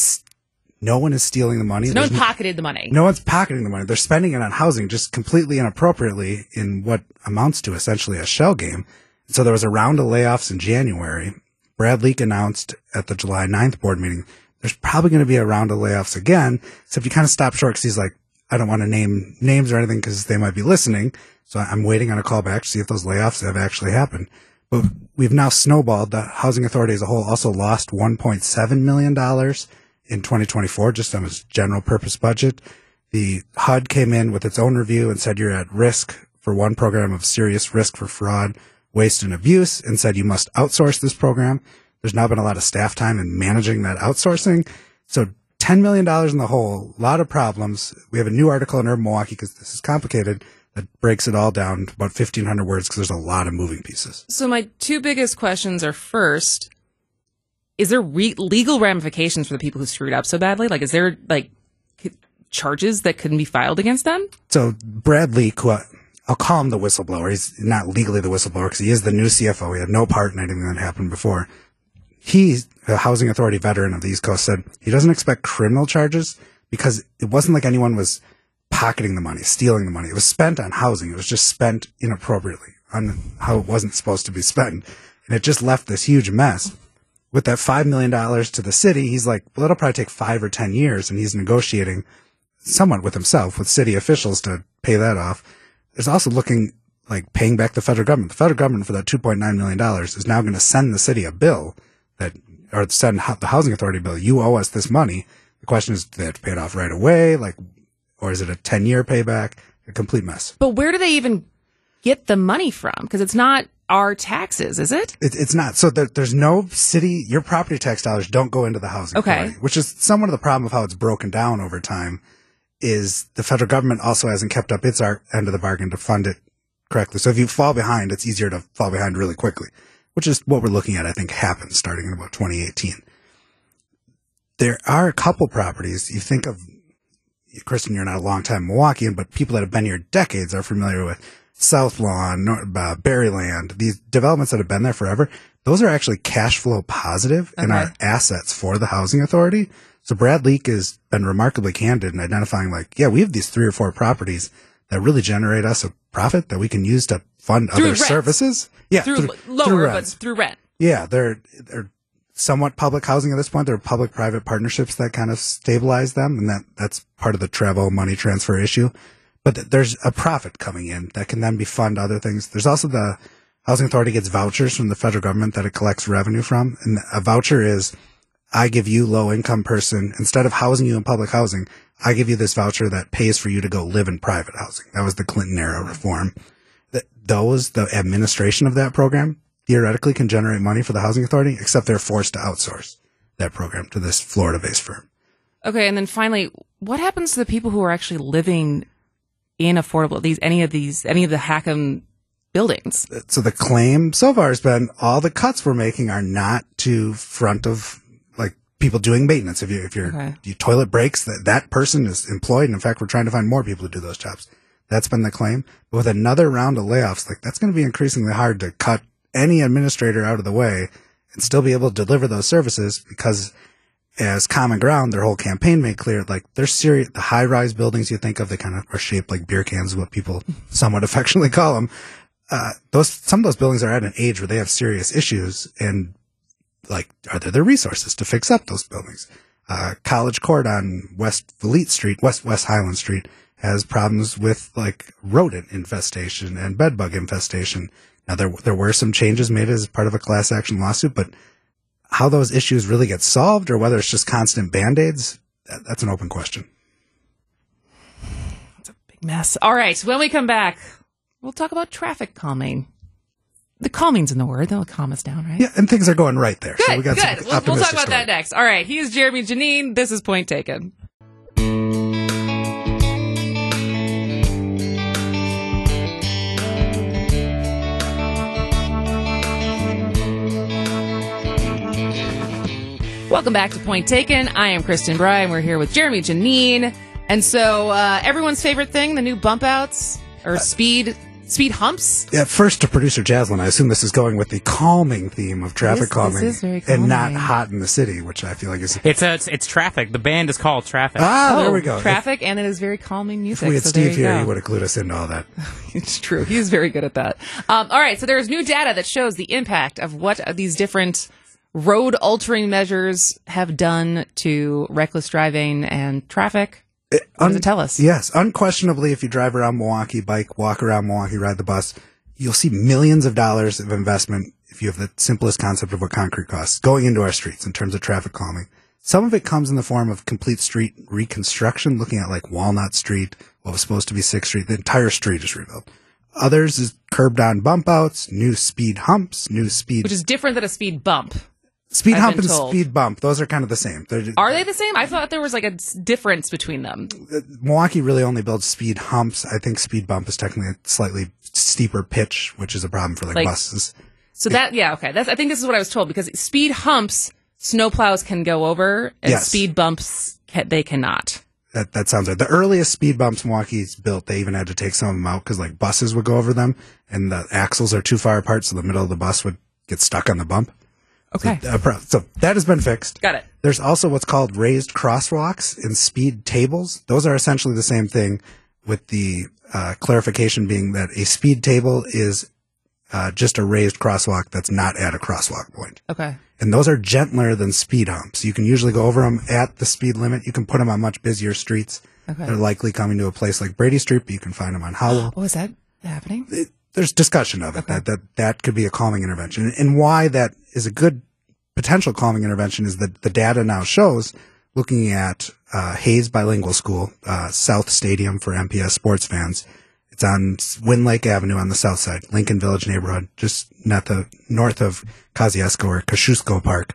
no one is stealing the money. So no There's one pocketed the money. No one's pocketing the money. They're spending it on housing just completely inappropriately in what amounts to essentially a shell game. So there was a round of layoffs in January. Brad Leak announced at the July ninth board meeting, there's probably going to be a round of layoffs again. So if you kind of stop short, because he's like, I don't want to name names or anything because they might be listening. So I'm waiting on a call back to see if those layoffs have actually happened. But we've now snowballed. The Housing Authority as a whole also lost one point seven million dollars in twenty twenty-four, just on its general purpose budget. The H U D came in with its own review and said you're at risk for one program of serious risk for fraud, waste, and abuse, and said you must outsource this program. There's now been a lot of staff time in managing that outsourcing. So ten million dollars in the hole, a lot of problems. We have a new article in Urban Milwaukee, because this is complicated, that breaks it all down to about fifteen hundred words, because there's a lot of moving pieces. So my two biggest questions are, first, is there re- legal ramifications for the people who screwed up so badly? Like, is there, like, c- charges that can be filed against them? So Brad Leak, who I, I'll call him the whistleblower. He's not legally the whistleblower because he is the new C F O. He had no part in anything that happened before. He's a housing authority veteran of the East Coast, said he doesn't expect criminal charges because it wasn't like anyone was pocketing the money, stealing the money. It was spent on housing. It was just spent inappropriately on how it wasn't supposed to be spent. And it just left this huge mess. With that five million dollars to the city, he's like, well, it'll probably take five or ten years. And he's negotiating somewhat with himself, with city officials to pay that off. There's also looking like paying back the federal government. The federal government for that two point nine million dollars is now going to send the city a bill that, or send the housing authority a bill. You owe us this money. The question is, do they have to pay it off right away? Like, or is it a ten year payback? A complete mess. But where do they even get the money from? Because it's not our taxes, is it? it it's not. So there, there's no city, your property tax dollars don't go into the housing Okay. authority, which is somewhat of the problem of how it's broken down over time, is the federal government also hasn't kept up its ar- end of the bargain to fund it correctly. So if you fall behind, it's easier to fall behind really quickly, which is what we're looking at, I think, happens starting in about twenty eighteen. There are a couple properties. You think of, Kristen, you're not a long-time Milwaukeean, but people that have been here decades are familiar with South Lawn, Nor- uh, Berryland, these developments that have been there forever. Those are actually cash flow positive and Okay. are assets for the housing authority. So Brad Leak has been remarkably candid in identifying, like, yeah, we have these three or four properties that really generate us a profit that we can use to fund Through other rent. services. Yeah, Through, through, lower, through but rents. through rent. Yeah, they're they're somewhat public housing at this point. There are public-private partnerships that kind of stabilize them, and that, that's part of the travel money transfer issue. But th- there's a profit coming in that can then be fund other things. There's also the housing authority gets vouchers from the federal government that it collects revenue from, and a voucher is, I give you, low-income person, instead of housing you in public housing, I give you this voucher that pays for you to go live in private housing. That was the Clinton era reform. Th- those, the administration of that program, theoretically can generate money for the housing authority, except they're forced to outsource that program to this Florida-based firm. Okay, and then finally, what happens to the people who are actually living in affordable, these, any of these, any of the Hackham buildings? So the claim so far has been all the cuts we're making are not to front of like people doing maintenance. If you, if your Okay. your toilet breaks, that, that person is employed. And in fact, we're trying to find more people to do those jobs. That's been the claim. But with another round of layoffs, like that's going to be increasingly hard to cut any administrator out of the way and still be able to deliver those services, because as common ground, their whole campaign made clear, like they're serious. The high rise buildings you think of, they kind of are shaped like beer cans, what people somewhat affectionately call them. Uh, those, some of those buildings are at an age where they have serious issues, and like, are there the resources to fix up those buildings? Uh, College Court on West Fleet Street, West, West Highland Street has problems with like rodent infestation and bedbug infestation. Now there, there were some changes made as part of a class action lawsuit, but how those issues really get solved, or whether it's just constant band-aids, that, that's an open question. Big mess. All right, when we come back, we'll talk about traffic calming. The calming's in the word. They'll calm us down, right? Yeah, and things are going right there. Good, so we got good. some We'll, we'll talk optimistic about that story. next. All right, he is Jeremy Janine. This is Point Taken. Welcome back to Point Taken. I am Kristen Bryan. We're here with Jeremy Janine. And so, uh, everyone's favorite thing, the new bump outs or speed speed humps. Yeah, first to producer Jaslyn, I assume this is going with the calming theme of traffic This- this calming is very and not calming. hot in the city, which I feel like is It's a, it's, it's traffic. The band is called Traffic. ah, there Oh, we go. Traffic, and it is very calming If music. we had so there Steve you here, go. he would have clued us into all that. It's true. He's very good at that. Um, all right. So there's new data that shows the impact of what these different road altering measures have done to reckless driving and traffic. What does it tell us? Yes, unquestionably, if you drive around Milwaukee, bike, walk around Milwaukee, ride the bus, you'll see millions of dollars of investment, if you have the simplest concept of what concrete costs, going into our streets in terms of traffic calming. Some of it comes in the form of complete street reconstruction, looking at like Walnut Street, what was supposed to be sixth Street. The entire street is rebuilt. Others is curbed on bump outs, new speed humps, new speed. Which is different than a speed bump. Speed I've hump been and told. speed bump, those are kind of the same. They're, Are they the same? I thought there was like a s- difference between them. Milwaukee really only builds speed humps. I think speed bump is technically a slightly steeper pitch, which is a problem for like, Like- buses. So that, yeah, okay. That's, I think this is what I was told because speed humps, snowplows can go over, and Yes. speed bumps, ca- they cannot. That that sounds right. The earliest speed bumps Milwaukee's built, they even had to take some of them out because like buses would go over them, and the axles are too far apart, so the middle of the bus would get stuck on the bump. Okay. Uh, pro- so that has been fixed. Got it. There's also what's called raised crosswalks and speed tables. Those are essentially the same thing, with the uh, clarification being that a speed table is uh, just a raised crosswalk that's not at a crosswalk point. Okay. And those are gentler than speed humps. You can usually go over them at the speed limit. You can put them on much busier streets. Okay. They're likely coming to a place like Brady Street, but you can find them on Howell. Oh, is that happening? It- there's discussion of it, that, that that could be a calming intervention. And why that is a good potential calming intervention is that the data now shows, looking at uh, Hayes Bilingual School, uh, South Stadium for M P S sports fans. It's on Wind Lake Avenue on the south side, Lincoln Village neighborhood, just not the north of Kosciuszko or Kosciuszko Park.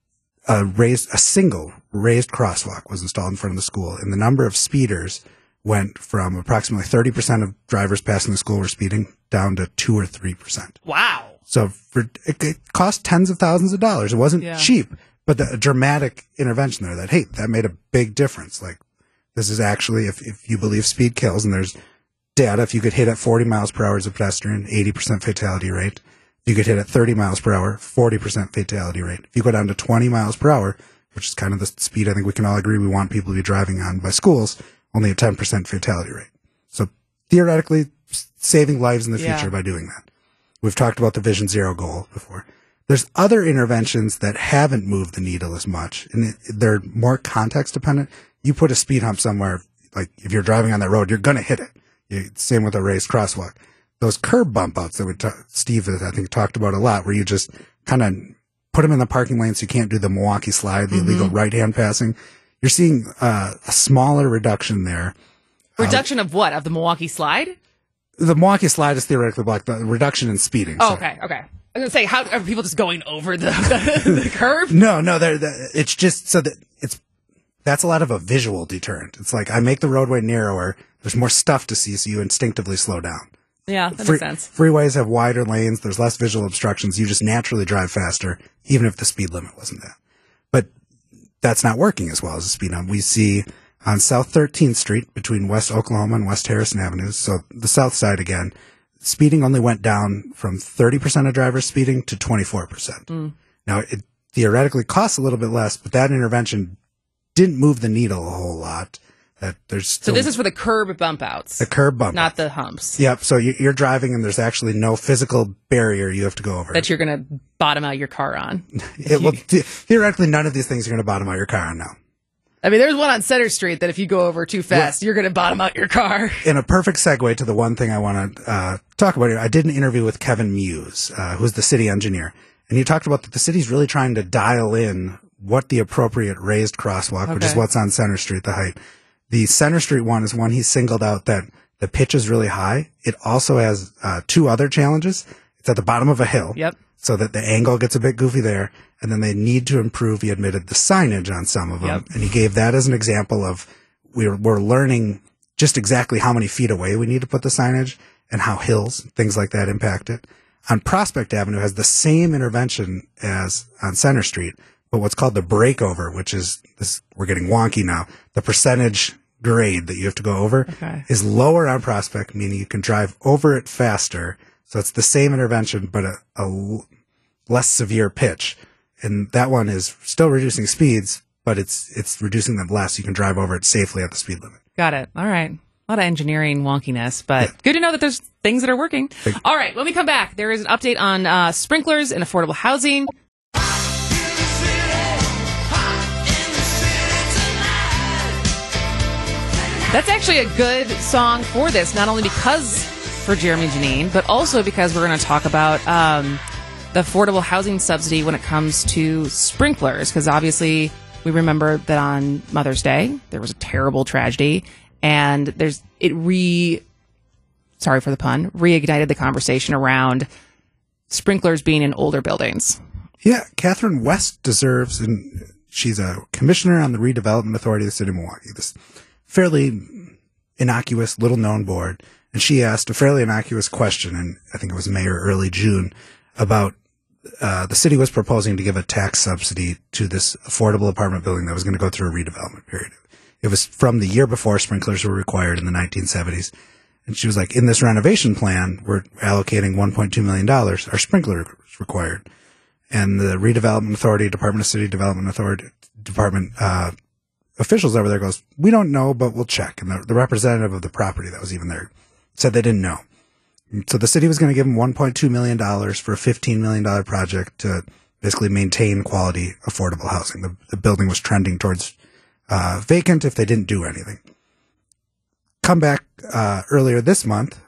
A raised, a single raised crosswalk was installed in front of the school, and the number of speeders went from approximately thirty percent of drivers passing the school were speeding down to two or three percent. Wow. So for, it, it cost tens of thousands of dollars. It wasn't Yeah. cheap, but the, a dramatic intervention there that, hey, that made a big difference. Like, this is actually, if, if you believe speed kills, and there's data, if you could hit at forty miles per hour as a pedestrian, eighty percent fatality rate. If you could hit at thirty miles per hour, forty percent fatality rate. If you go down to twenty miles per hour, which is kind of the speed I think we can all agree we want people to be driving on by schools, only a ten percent fatality rate. So theoretically, s- saving lives in the Yeah. future by doing that. We've talked about the Vision Zero goal before. There's other interventions that haven't moved the needle as much, and it, they're more context dependent. You put a speed hump somewhere, like if you're driving on that road, you're going to hit it. You, same with a raised crosswalk. Those curb bump outs that we ta- Steve, I think, talked about a lot, where you just kind of put them in the parking lane so you can't do the Milwaukee slide, the Mm-hmm. illegal right-hand passing. You're seeing uh, a smaller reduction there. Reduction of what? Of the Milwaukee slide? The Milwaukee slide is theoretically black. The reduction in speeding. Oh, sorry. okay, okay. I was going to say, how are people just going over the, the, the curve? No, no, they're, they're- it's just so that it's, that's a lot of a visual deterrent. It's like, I make the roadway narrower. There's more stuff to see, so you instinctively slow down. Yeah, that Free- makes sense. Freeways have wider lanes. There's less visual obstructions. You just naturally drive faster, even if the speed limit wasn't that. But that's not working as well as the speed hump. We see on South thirteenth Street between West Oklahoma and West Harrison Avenues, so the south side again, speeding only went down from thirty percent of drivers speeding to twenty-four percent. Mm. Now, it theoretically costs a little bit less, but that intervention didn't move the needle a whole lot. That there's So still this is for the curb bump outs, the curb bump. not the humps Yep. So you- you're driving and there's actually no physical barrier you have to go over. that you're going to bottom out your car on. It, well, the- theoretically, none of these things are going to bottom out your car on now. I mean, there's one on Center Street that if you go over too fast, you're going to bottom out your car. In a perfect segue to the one thing I want to uh, talk about here, I did an interview with Kevin Muse, uh, who's the city engineer, and he talked about that the city's really trying to dial in what the appropriate raised crosswalk, which is Okay. what's on Center Street, the height. The Center Street one is one he singled out that the pitch is really high. It also has uh, two other challenges. It's at the bottom of a hill. Yep. So that the angle gets a bit goofy there. And then they need to improve, he admitted, the signage on some of them. Yep. And he gave that as an example of we're, we're learning just exactly how many feet away we need to put the signage and how hills, things like that impact it. On Prospect Avenue has the same intervention as on Center Street, but what's called the breakover, which is this, we're getting wonky now, the percentage grade that you have to go over Okay. is lower on Prospect, meaning you can drive over it faster. So it's the same intervention, but a, a l- less severe pitch. And that one is still reducing speeds, but it's it's reducing them less. You can drive over it safely at the speed limit. Got it. All right. A lot of engineering wonkiness, but good to know that there's things that are working. All right. When we come back, there is an update on uh, sprinklers and affordable housing. That's actually a good song for this, not only because for Jeremy Janine, but also because we're going to talk about um, the affordable housing subsidy when it comes to sprinklers, because obviously we remember that on Mother's Day there was a terrible tragedy, and there's it re sorry for the pun reignited the conversation around sprinklers being in older buildings. Yeah, Catherine West deserves, and she's a commissioner on the Redevelopment Authority of the City of Milwaukee, this fairly innocuous, little-known board, and she asked a fairly innocuous question, and I think it was May or early June, about uh, the city was proposing to give a tax subsidy to this affordable apartment building that was going to go through a redevelopment period. It was from the year before sprinklers were required in the nineteen seventies. And she was like, in this renovation plan, we're allocating one point two million dollars. Our sprinkler is required. And the Redevelopment Authority, Department of City Development Authority, Department uh, officials over there goes, we don't know, but we'll check. And the, the representative of the property that was even there said they didn't know. And so the city was going to give them one point two million dollars for a fifteen million dollars project to basically maintain quality, affordable housing. The, the building was trending towards uh, vacant if they didn't do anything. Come back uh, earlier this month,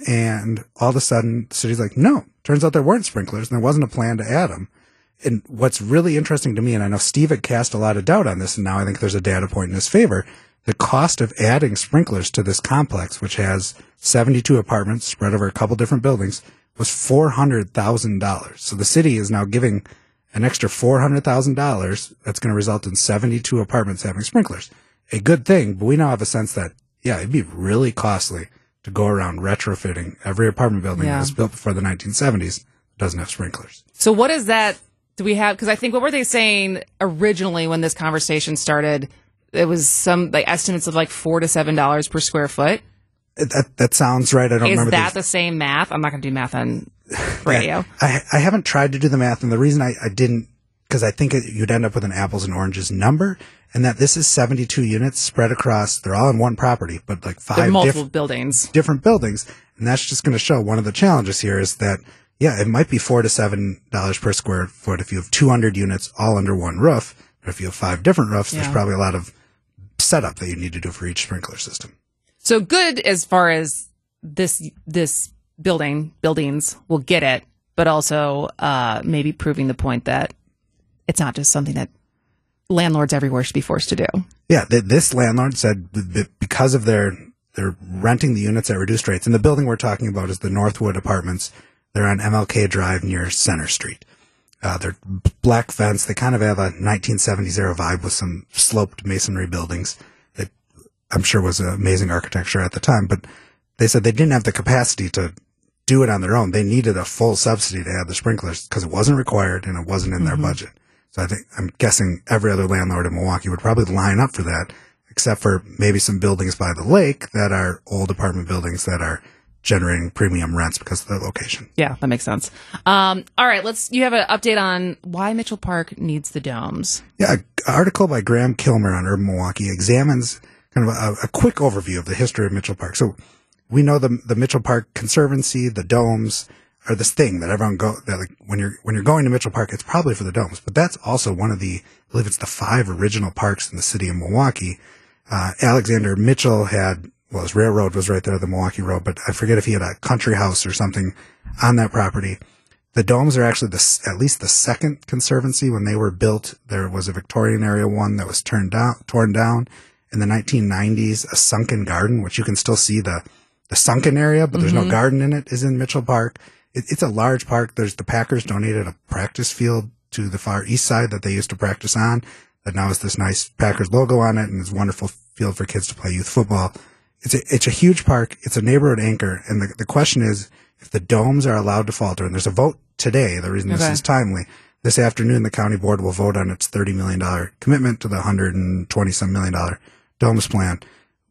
and all of a sudden, the city's like, no, turns out there weren't sprinklers, and there wasn't a plan to add them. And what's really interesting to me, and I know Steve had cast a lot of doubt on this, and now I think there's a data point in his favor, the cost of adding sprinklers to this complex, which has seventy-two apartments spread over a couple different buildings, was four hundred thousand dollars. So the city is now giving an extra four hundred thousand dollars that's going to result in seventy-two apartments having sprinklers. A good thing, but we now have a sense that, yeah, it'd be really costly to go around retrofitting every apartment building Yeah. that was built before the nineteen seventies that doesn't have sprinklers. So what is that? Do we have? Because I think what were they saying originally when this conversation started? It was some like estimates of like four to seven dollars per square foot. That, that sounds right. I don't Is remember. that the the same math? I'm not going to do math on radio. I, I haven't tried to do the math, and the reason I, I didn't, because I think it, you'd end up with an apples and oranges number, and that this is seventy-two units spread across, they're all in one property, but like There are five multiple diff- buildings. different buildings. And that's just going to show one of the challenges here is that, yeah, it might be four to seven dollars per square foot if you have two hundred units all under one roof. But if you have five different roofs, Yeah. there's probably a lot of setup that you need to do for each sprinkler system. So good as far as this this building buildings will get it, but also uh, maybe proving the point that it's not just something that landlords everywhere should be forced to do. Yeah, th- this landlord said that because of their they're renting the units at reduced rates, and the building we're talking about is the Northwood Apartments. They're on M L K Drive near Center Street. Uh, they're black fence. They kind of have a nineteen seventies era vibe with some sloped masonry buildings that I'm sure was amazing architecture at the time. But they said they didn't have the capacity to do it on their own. They needed a full subsidy to add the sprinklers because it wasn't required and it wasn't in their budget. So I think, I'm guessing every other landlord in Milwaukee would probably line up for that, except for maybe some buildings by the lake that are old apartment buildings that are generating premium rents because of the location. Yeah, that makes sense. Um, all right, let's. You have an update on why Mitchell Park needs the domes. Yeah, an article by Graham Kilmer on Urban Milwaukee examines kind of a, a quick overview of the history of Mitchell Park. So we know the the Mitchell Park Conservancy, the domes are this thing that everyone go that like when you're when you're going to Mitchell Park, it's probably for the domes, but that's also one of the I believe it's the five original parks in the city of Milwaukee. Uh, Alexander Mitchell had. Well, his railroad was right there, the Milwaukee Road, but I forget if he had a country house or something on that property. The domes are actually the, at least the second conservancy. When they were built, there was a Victorian area one that was turned down, torn down. In the nineteen nineties, a sunken garden, which you can still see the, the sunken area, but there's Mm-hmm. no garden in it, is in Mitchell Park. It, it's a large park. There's the Packers donated a practice field to the far east side that they used to practice on, that now has this nice Packers logo on it and is a wonderful field for kids to play youth football. It's a, it's a huge park. It's a neighborhood anchor. And the, the question is, if the domes are allowed to falter, and there's a vote today, the reason this Okay. is timely, this afternoon, the county board will vote on its thirty million dollars commitment to the one hundred twenty some million dollar domes plan.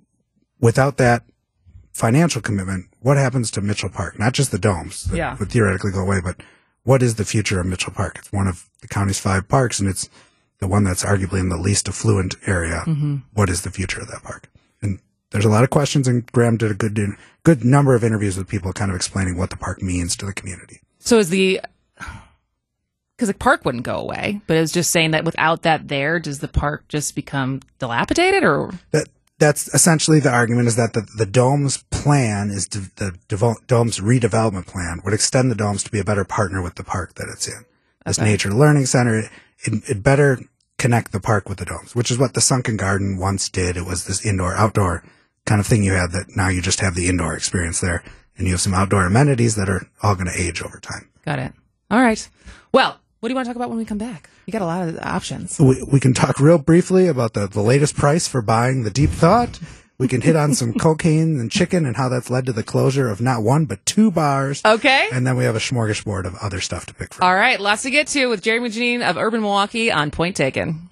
Without that financial commitment, what happens to Mitchell Park? Not just the domes that Yeah. would theoretically go away, but what is the future of Mitchell Park? It's one of the county's five parks, and it's the one that's arguably in the least affluent area. Mm-hmm. What is the future of that park? And there's a lot of questions, and Graham did a good good number of interviews with people kind of explaining what the park means to the community. So is the because the park wouldn't go away, but it was just saying that without that there, does the park just become dilapidated or? That that's essentially the argument, is that the, the domes plan is de- the devo- dome's redevelopment plan would extend the domes to be a better partner with the park that it's in. This Okay. nature learning center, it, it, it better connect the park with the domes, which is what the Sunken Garden once did. It was this indoor outdoor kind of thing you had that now you just have the indoor experience there, and you have some outdoor amenities that are all going to age over time. Got it. All right. Well, what do you want to talk about when we come back? You got a lot of options. We, we can talk real briefly about the, the latest price for buying the Deep Thought. We can hit on some cocaine and chicken and how that's led to the closure of not one, but two bars. Okay. And then we have a smorgasbord of other stuff to pick from. All right. Lots to get to with Jeremy Janine of Urban Milwaukee on Point Taken.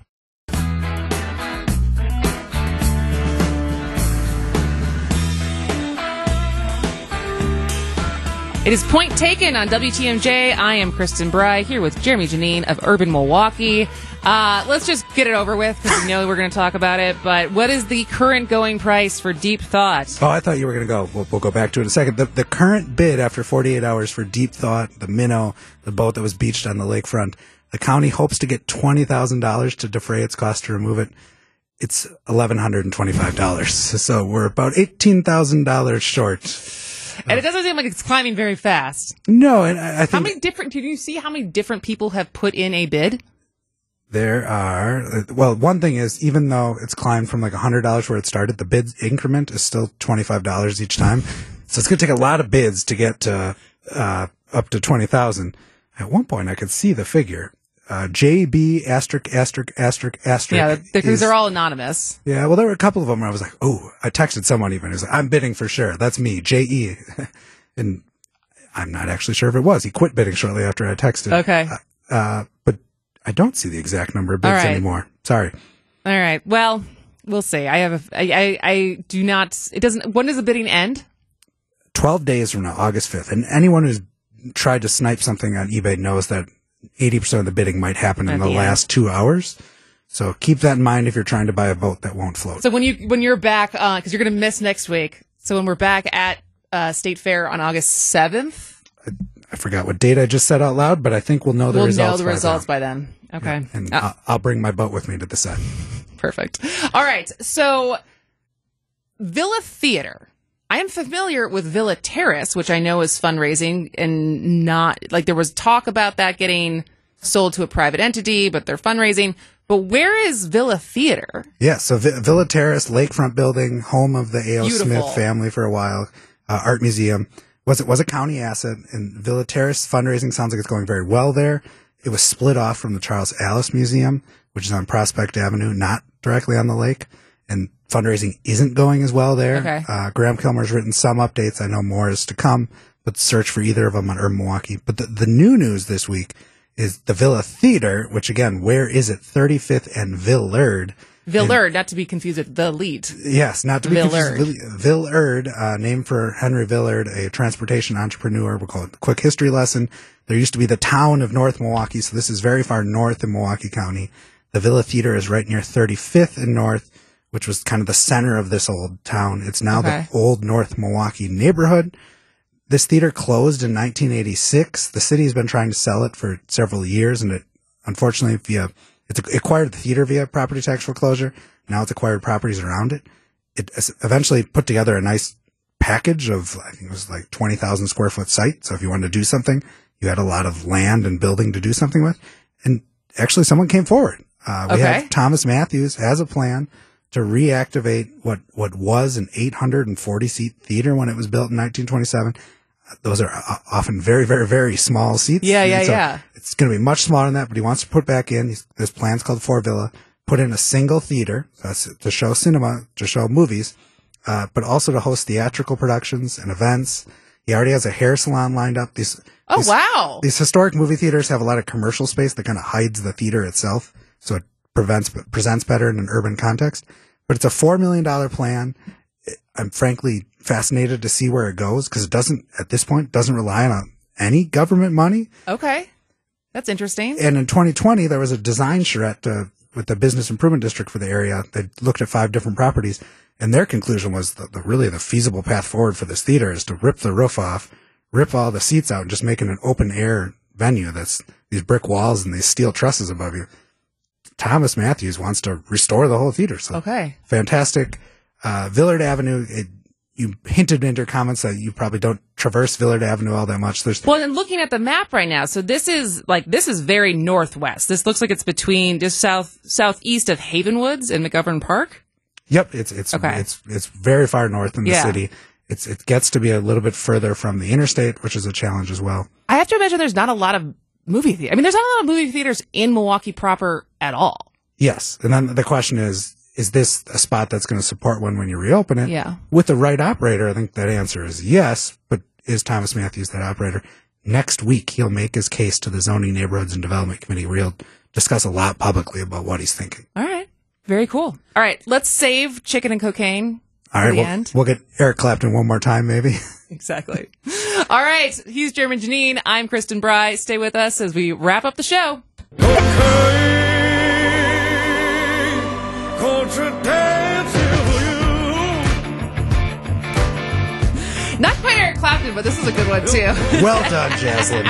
It is Point Taken on W T M J. I am Kristen Bry here with Jeremy Janine of Urban Milwaukee. Uh, let's just get it over with because we know we're going to talk about it. But what is the current going price for Deep Thought? Oh, I thought you were going to go. We'll, we'll go back to it in a second. The, the current bid after forty-eight hours for Deep Thought, the minnow, the boat that was beached on the lakefront, the county hopes to get twenty thousand dollars to defray its cost to remove it. It's one thousand one hundred twenty-five dollars. So we're about eighteen thousand dollars short. And it doesn't seem like it's climbing very fast. No, and I, I think How many different, did you see how many different people have put in a bid? there are, well, one thing is, even though it's climbed from like one hundred dollars where it started, the bid increment is still twenty-five dollars each time. So it's going to take a lot of bids to get to, uh, up to twenty thousand. At one point, I could see the figure. Uh, J B asterisk, asterisk, asterisk, asterisk. Yeah, because is- they're all anonymous. Yeah, well, there were a couple of them where I was like, oh, I texted someone even. He was like, I'm bidding for sure. That's me, J E. And I'm not actually sure if it was. He quit bidding shortly after I texted. Okay. Uh, but I don't see the exact number of bids All right. anymore. Sorry. All right. Well, we'll see. I have a, I, I, I do not, it doesn't, when does the bidding end? twelve days from now, August fifth. And anyone who's tried to snipe something on eBay knows that eighty percent of the bidding might happen in At the the end. last two hours. So keep that in mind if you're trying to buy a boat that won't float. So when you, when you're back, uh, cause you're going to miss next week. So when we're back at, uh, State Fair on August seventh, I forgot what date I just said out loud, but I think we'll know the we'll results. know the by results then. by then. Okay. And Uh, I'll, I'll bring my boat with me to the set. Perfect. All right. So Villa Theater. I am familiar with Villa Terrace, which I know is fundraising and not like there was talk about that getting sold to a private entity, but they're fundraising. But where is Villa Theater? Yeah, so v- Villa Terrace, lakefront building, home of the A O. Beautiful. Smith family for a while, uh, art museum. Was it was a county asset, and Villa Terrace fundraising sounds like it's going very well there. It was split off from the Charles Alice Museum, which is on Prospect Avenue, not directly on the lake, and fundraising isn't going as well there. Okay. Uh, Graham Kilmer's written some updates. I know more is to come, but search for either of them on Urban Milwaukee. But the, the new news this week is the Villa Theater, which again, where is it? thirty-fifth and Villard. Villard, not to be confused with the Leet. Yes, not to be Villard. confused. Villard, uh, named for Henry Villard, a transportation entrepreneur. We'll call it a quick history lesson. There used to be the town of North Milwaukee, so this is very far north in Milwaukee County. The Villa Theater is right near thirty-fifth and North, which was kind of the center of this old town. It's now Okay. the old North Milwaukee neighborhood. This theater closed in nineteen eighty-six. The city has been trying to sell it for several years, and it, unfortunately, via It's acquired the theater via property tax foreclosure. Now it's acquired properties around it. It eventually put together a nice package of, I think it was like twenty thousand square foot site. So if you wanted to do something, you had a lot of land and building to do something with. And actually someone came forward. Uh, we Okay. have Thomas Matthews has a plan to reactivate what, what was an eight hundred forty seat theater when it was built in nineteen twenty-seven. Those are uh, often very, very, very small seats. Yeah, yeah, And so yeah. It's going to be much smaller than that, but he wants to put back in. He's, this plan's called Four Villa. Put in a single theater, so that's to show cinema, to show movies, uh, but also to host theatrical productions and events. He already has a hair salon lined up. These, Oh, these, wow. These historic movie theaters have a lot of commercial space that kind of hides the theater itself, so it prevents presents better in an urban context. But it's a four million dollars plan. I'm frankly fascinated to see where it goes because it doesn't, at this point, doesn't rely on any government money. Okay. That's interesting. And in twenty twenty, there was a design charrette uh, with the Business Improvement District for the area. They looked at five different properties, and their conclusion was that the, really the feasible path forward for this theater is to rip the roof off, rip all the seats out, and just make it an open air venue that's these brick walls and these steel trusses above you. Thomas Matthews wants to restore the whole theater. So Okay. fantastic. Uh, Villard Avenue, it, you hinted in your comments that you probably don't traverse Villard Avenue all that much. There's Well, and looking at the map right now, so this is like this is very northwest. This looks like it's between just south southeast of Havenwoods and McGovern Park. Yep, it's it's Okay. it's it's very far north in the Yeah. city. It's it gets to be a little bit further from the interstate, which is a challenge as well. I have to imagine there's not a lot of movie theater. I mean, there's not a lot of movie theaters in Milwaukee proper at all. Yes, and then the question is: is this a spot that's going to support one when you reopen it? Yeah. With the right operator, I think that answer is yes. But is Thomas Matthews that operator? Next week, he'll make his case to the Zoning, Neighborhoods, and Development Committee, where he'll discuss a lot publicly about what he's thinking. All right. Very cool. All right. Let's save chicken and cocaine All for right, the we'll, end. we'll get Eric Clapton one more time, maybe. Exactly. All right. He's Jeremy Janine. I'm Kristen Bry. Stay with us as we wrap up the show. Not quite Eric Clapton, but this is a good one, too. Well done, Jaslyn.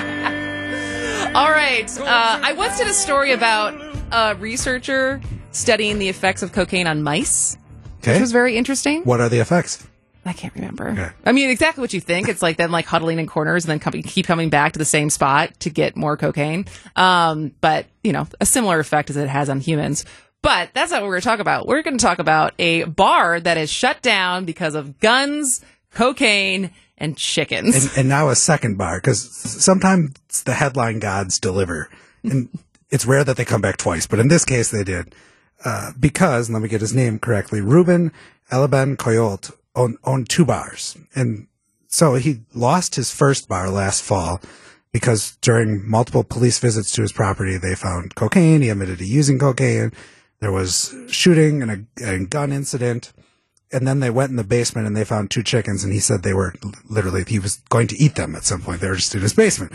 All right. Uh, I once did a story about a researcher studying the effects of cocaine on mice, which Okay. was very interesting. What are the effects? I can't remember. Okay. I mean, exactly what you think. It's like them like huddling in corners and then com- keep coming back to the same spot to get more cocaine. Um, but, you know, a similar effect as it has on humans. But that's not what we're going to talk about. We're going to talk about a bar that is shut down because of guns, cocaine, and chickens. And, and now a second bar, because sometimes the headline gods deliver. And it's rare that they come back twice, but in this case they did. Uh, because, and let me get his name correctly, Ruben Eleben Coyote owned, owned two bars. And so he lost his first bar last fall because during multiple police visits to his property, they found cocaine. He admitted to using cocaine. There was shooting and a, a gun incident. And then they went in the basement and they found two chickens, and he said they were literally, he was going to eat them at some point. They were just in his basement.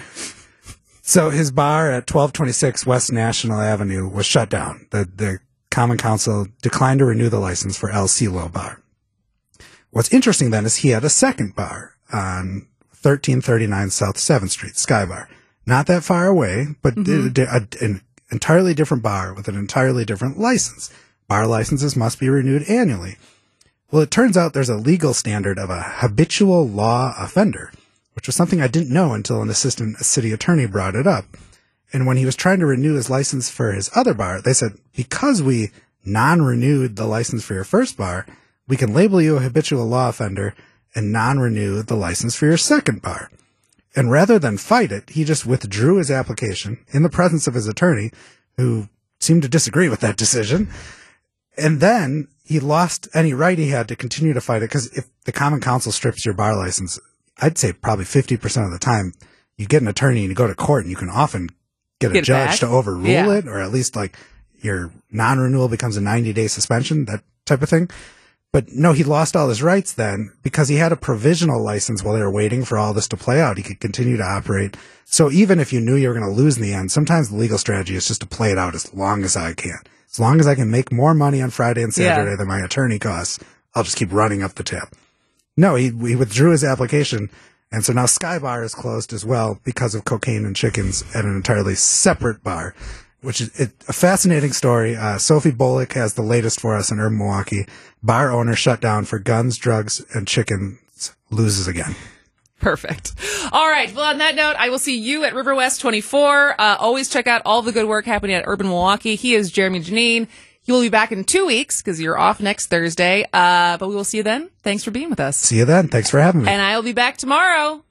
So his bar at twelve twenty-six West National Avenue was shut down. The, the Common Council declined to renew the license for El Silo Bar. What's interesting then is he had a second bar on thirteen thirty-nine South seventh Street, Sky Bar. Not that far away, but Mm-hmm. a, a, an entirely different bar with an entirely different license. Bar licenses must be renewed annually. Well, it turns out there's a legal standard of a habitual law offender, which was something I didn't know until an assistant city attorney brought it up. And when he was trying to renew his license for his other bar, they said, because we non-renewed the license for your first bar, we can label you a habitual law offender and non-renew the license for your second bar. And rather than fight it, he just withdrew his application in the presence of his attorney, who seemed to disagree with that decision. And then he lost any right he had to continue to fight it, because if the Common Council strips your bar license, I'd say probably fifty percent of the time, you get an attorney and you go to court, and you can often get a Get it judge back. to overrule Yeah. it, or at least like your non-renewal becomes a ninety-day suspension, that type of thing. But no, he lost all his rights then because he had a provisional license while they were waiting for all this to play out. He could continue to operate. So even if you knew you were going to lose in the end, sometimes the legal strategy is just to play it out as long as I can. As long as I can make more money on Friday and Saturday Yeah. than my attorney costs, I'll just keep running up the tab. No, he, he withdrew his application. And so now Sky Bar is closed as well because of cocaine and chickens at an entirely separate bar, which is it, a fascinating story. Uh, Sophie Bullock has the latest for us in urban Milwaukee. Bar owner shut down for guns, drugs, and chickens loses again. Perfect. All right. Well, on that note, I will see you at River West twenty-four. Uh, always check out all the good work happening at Urban Milwaukee. He is Jeremy Janine. He will be back in two weeks because you're off next Thursday. Uh, but we will see you then. Thanks for being with us. See you then. Thanks for having me. And I will be back tomorrow.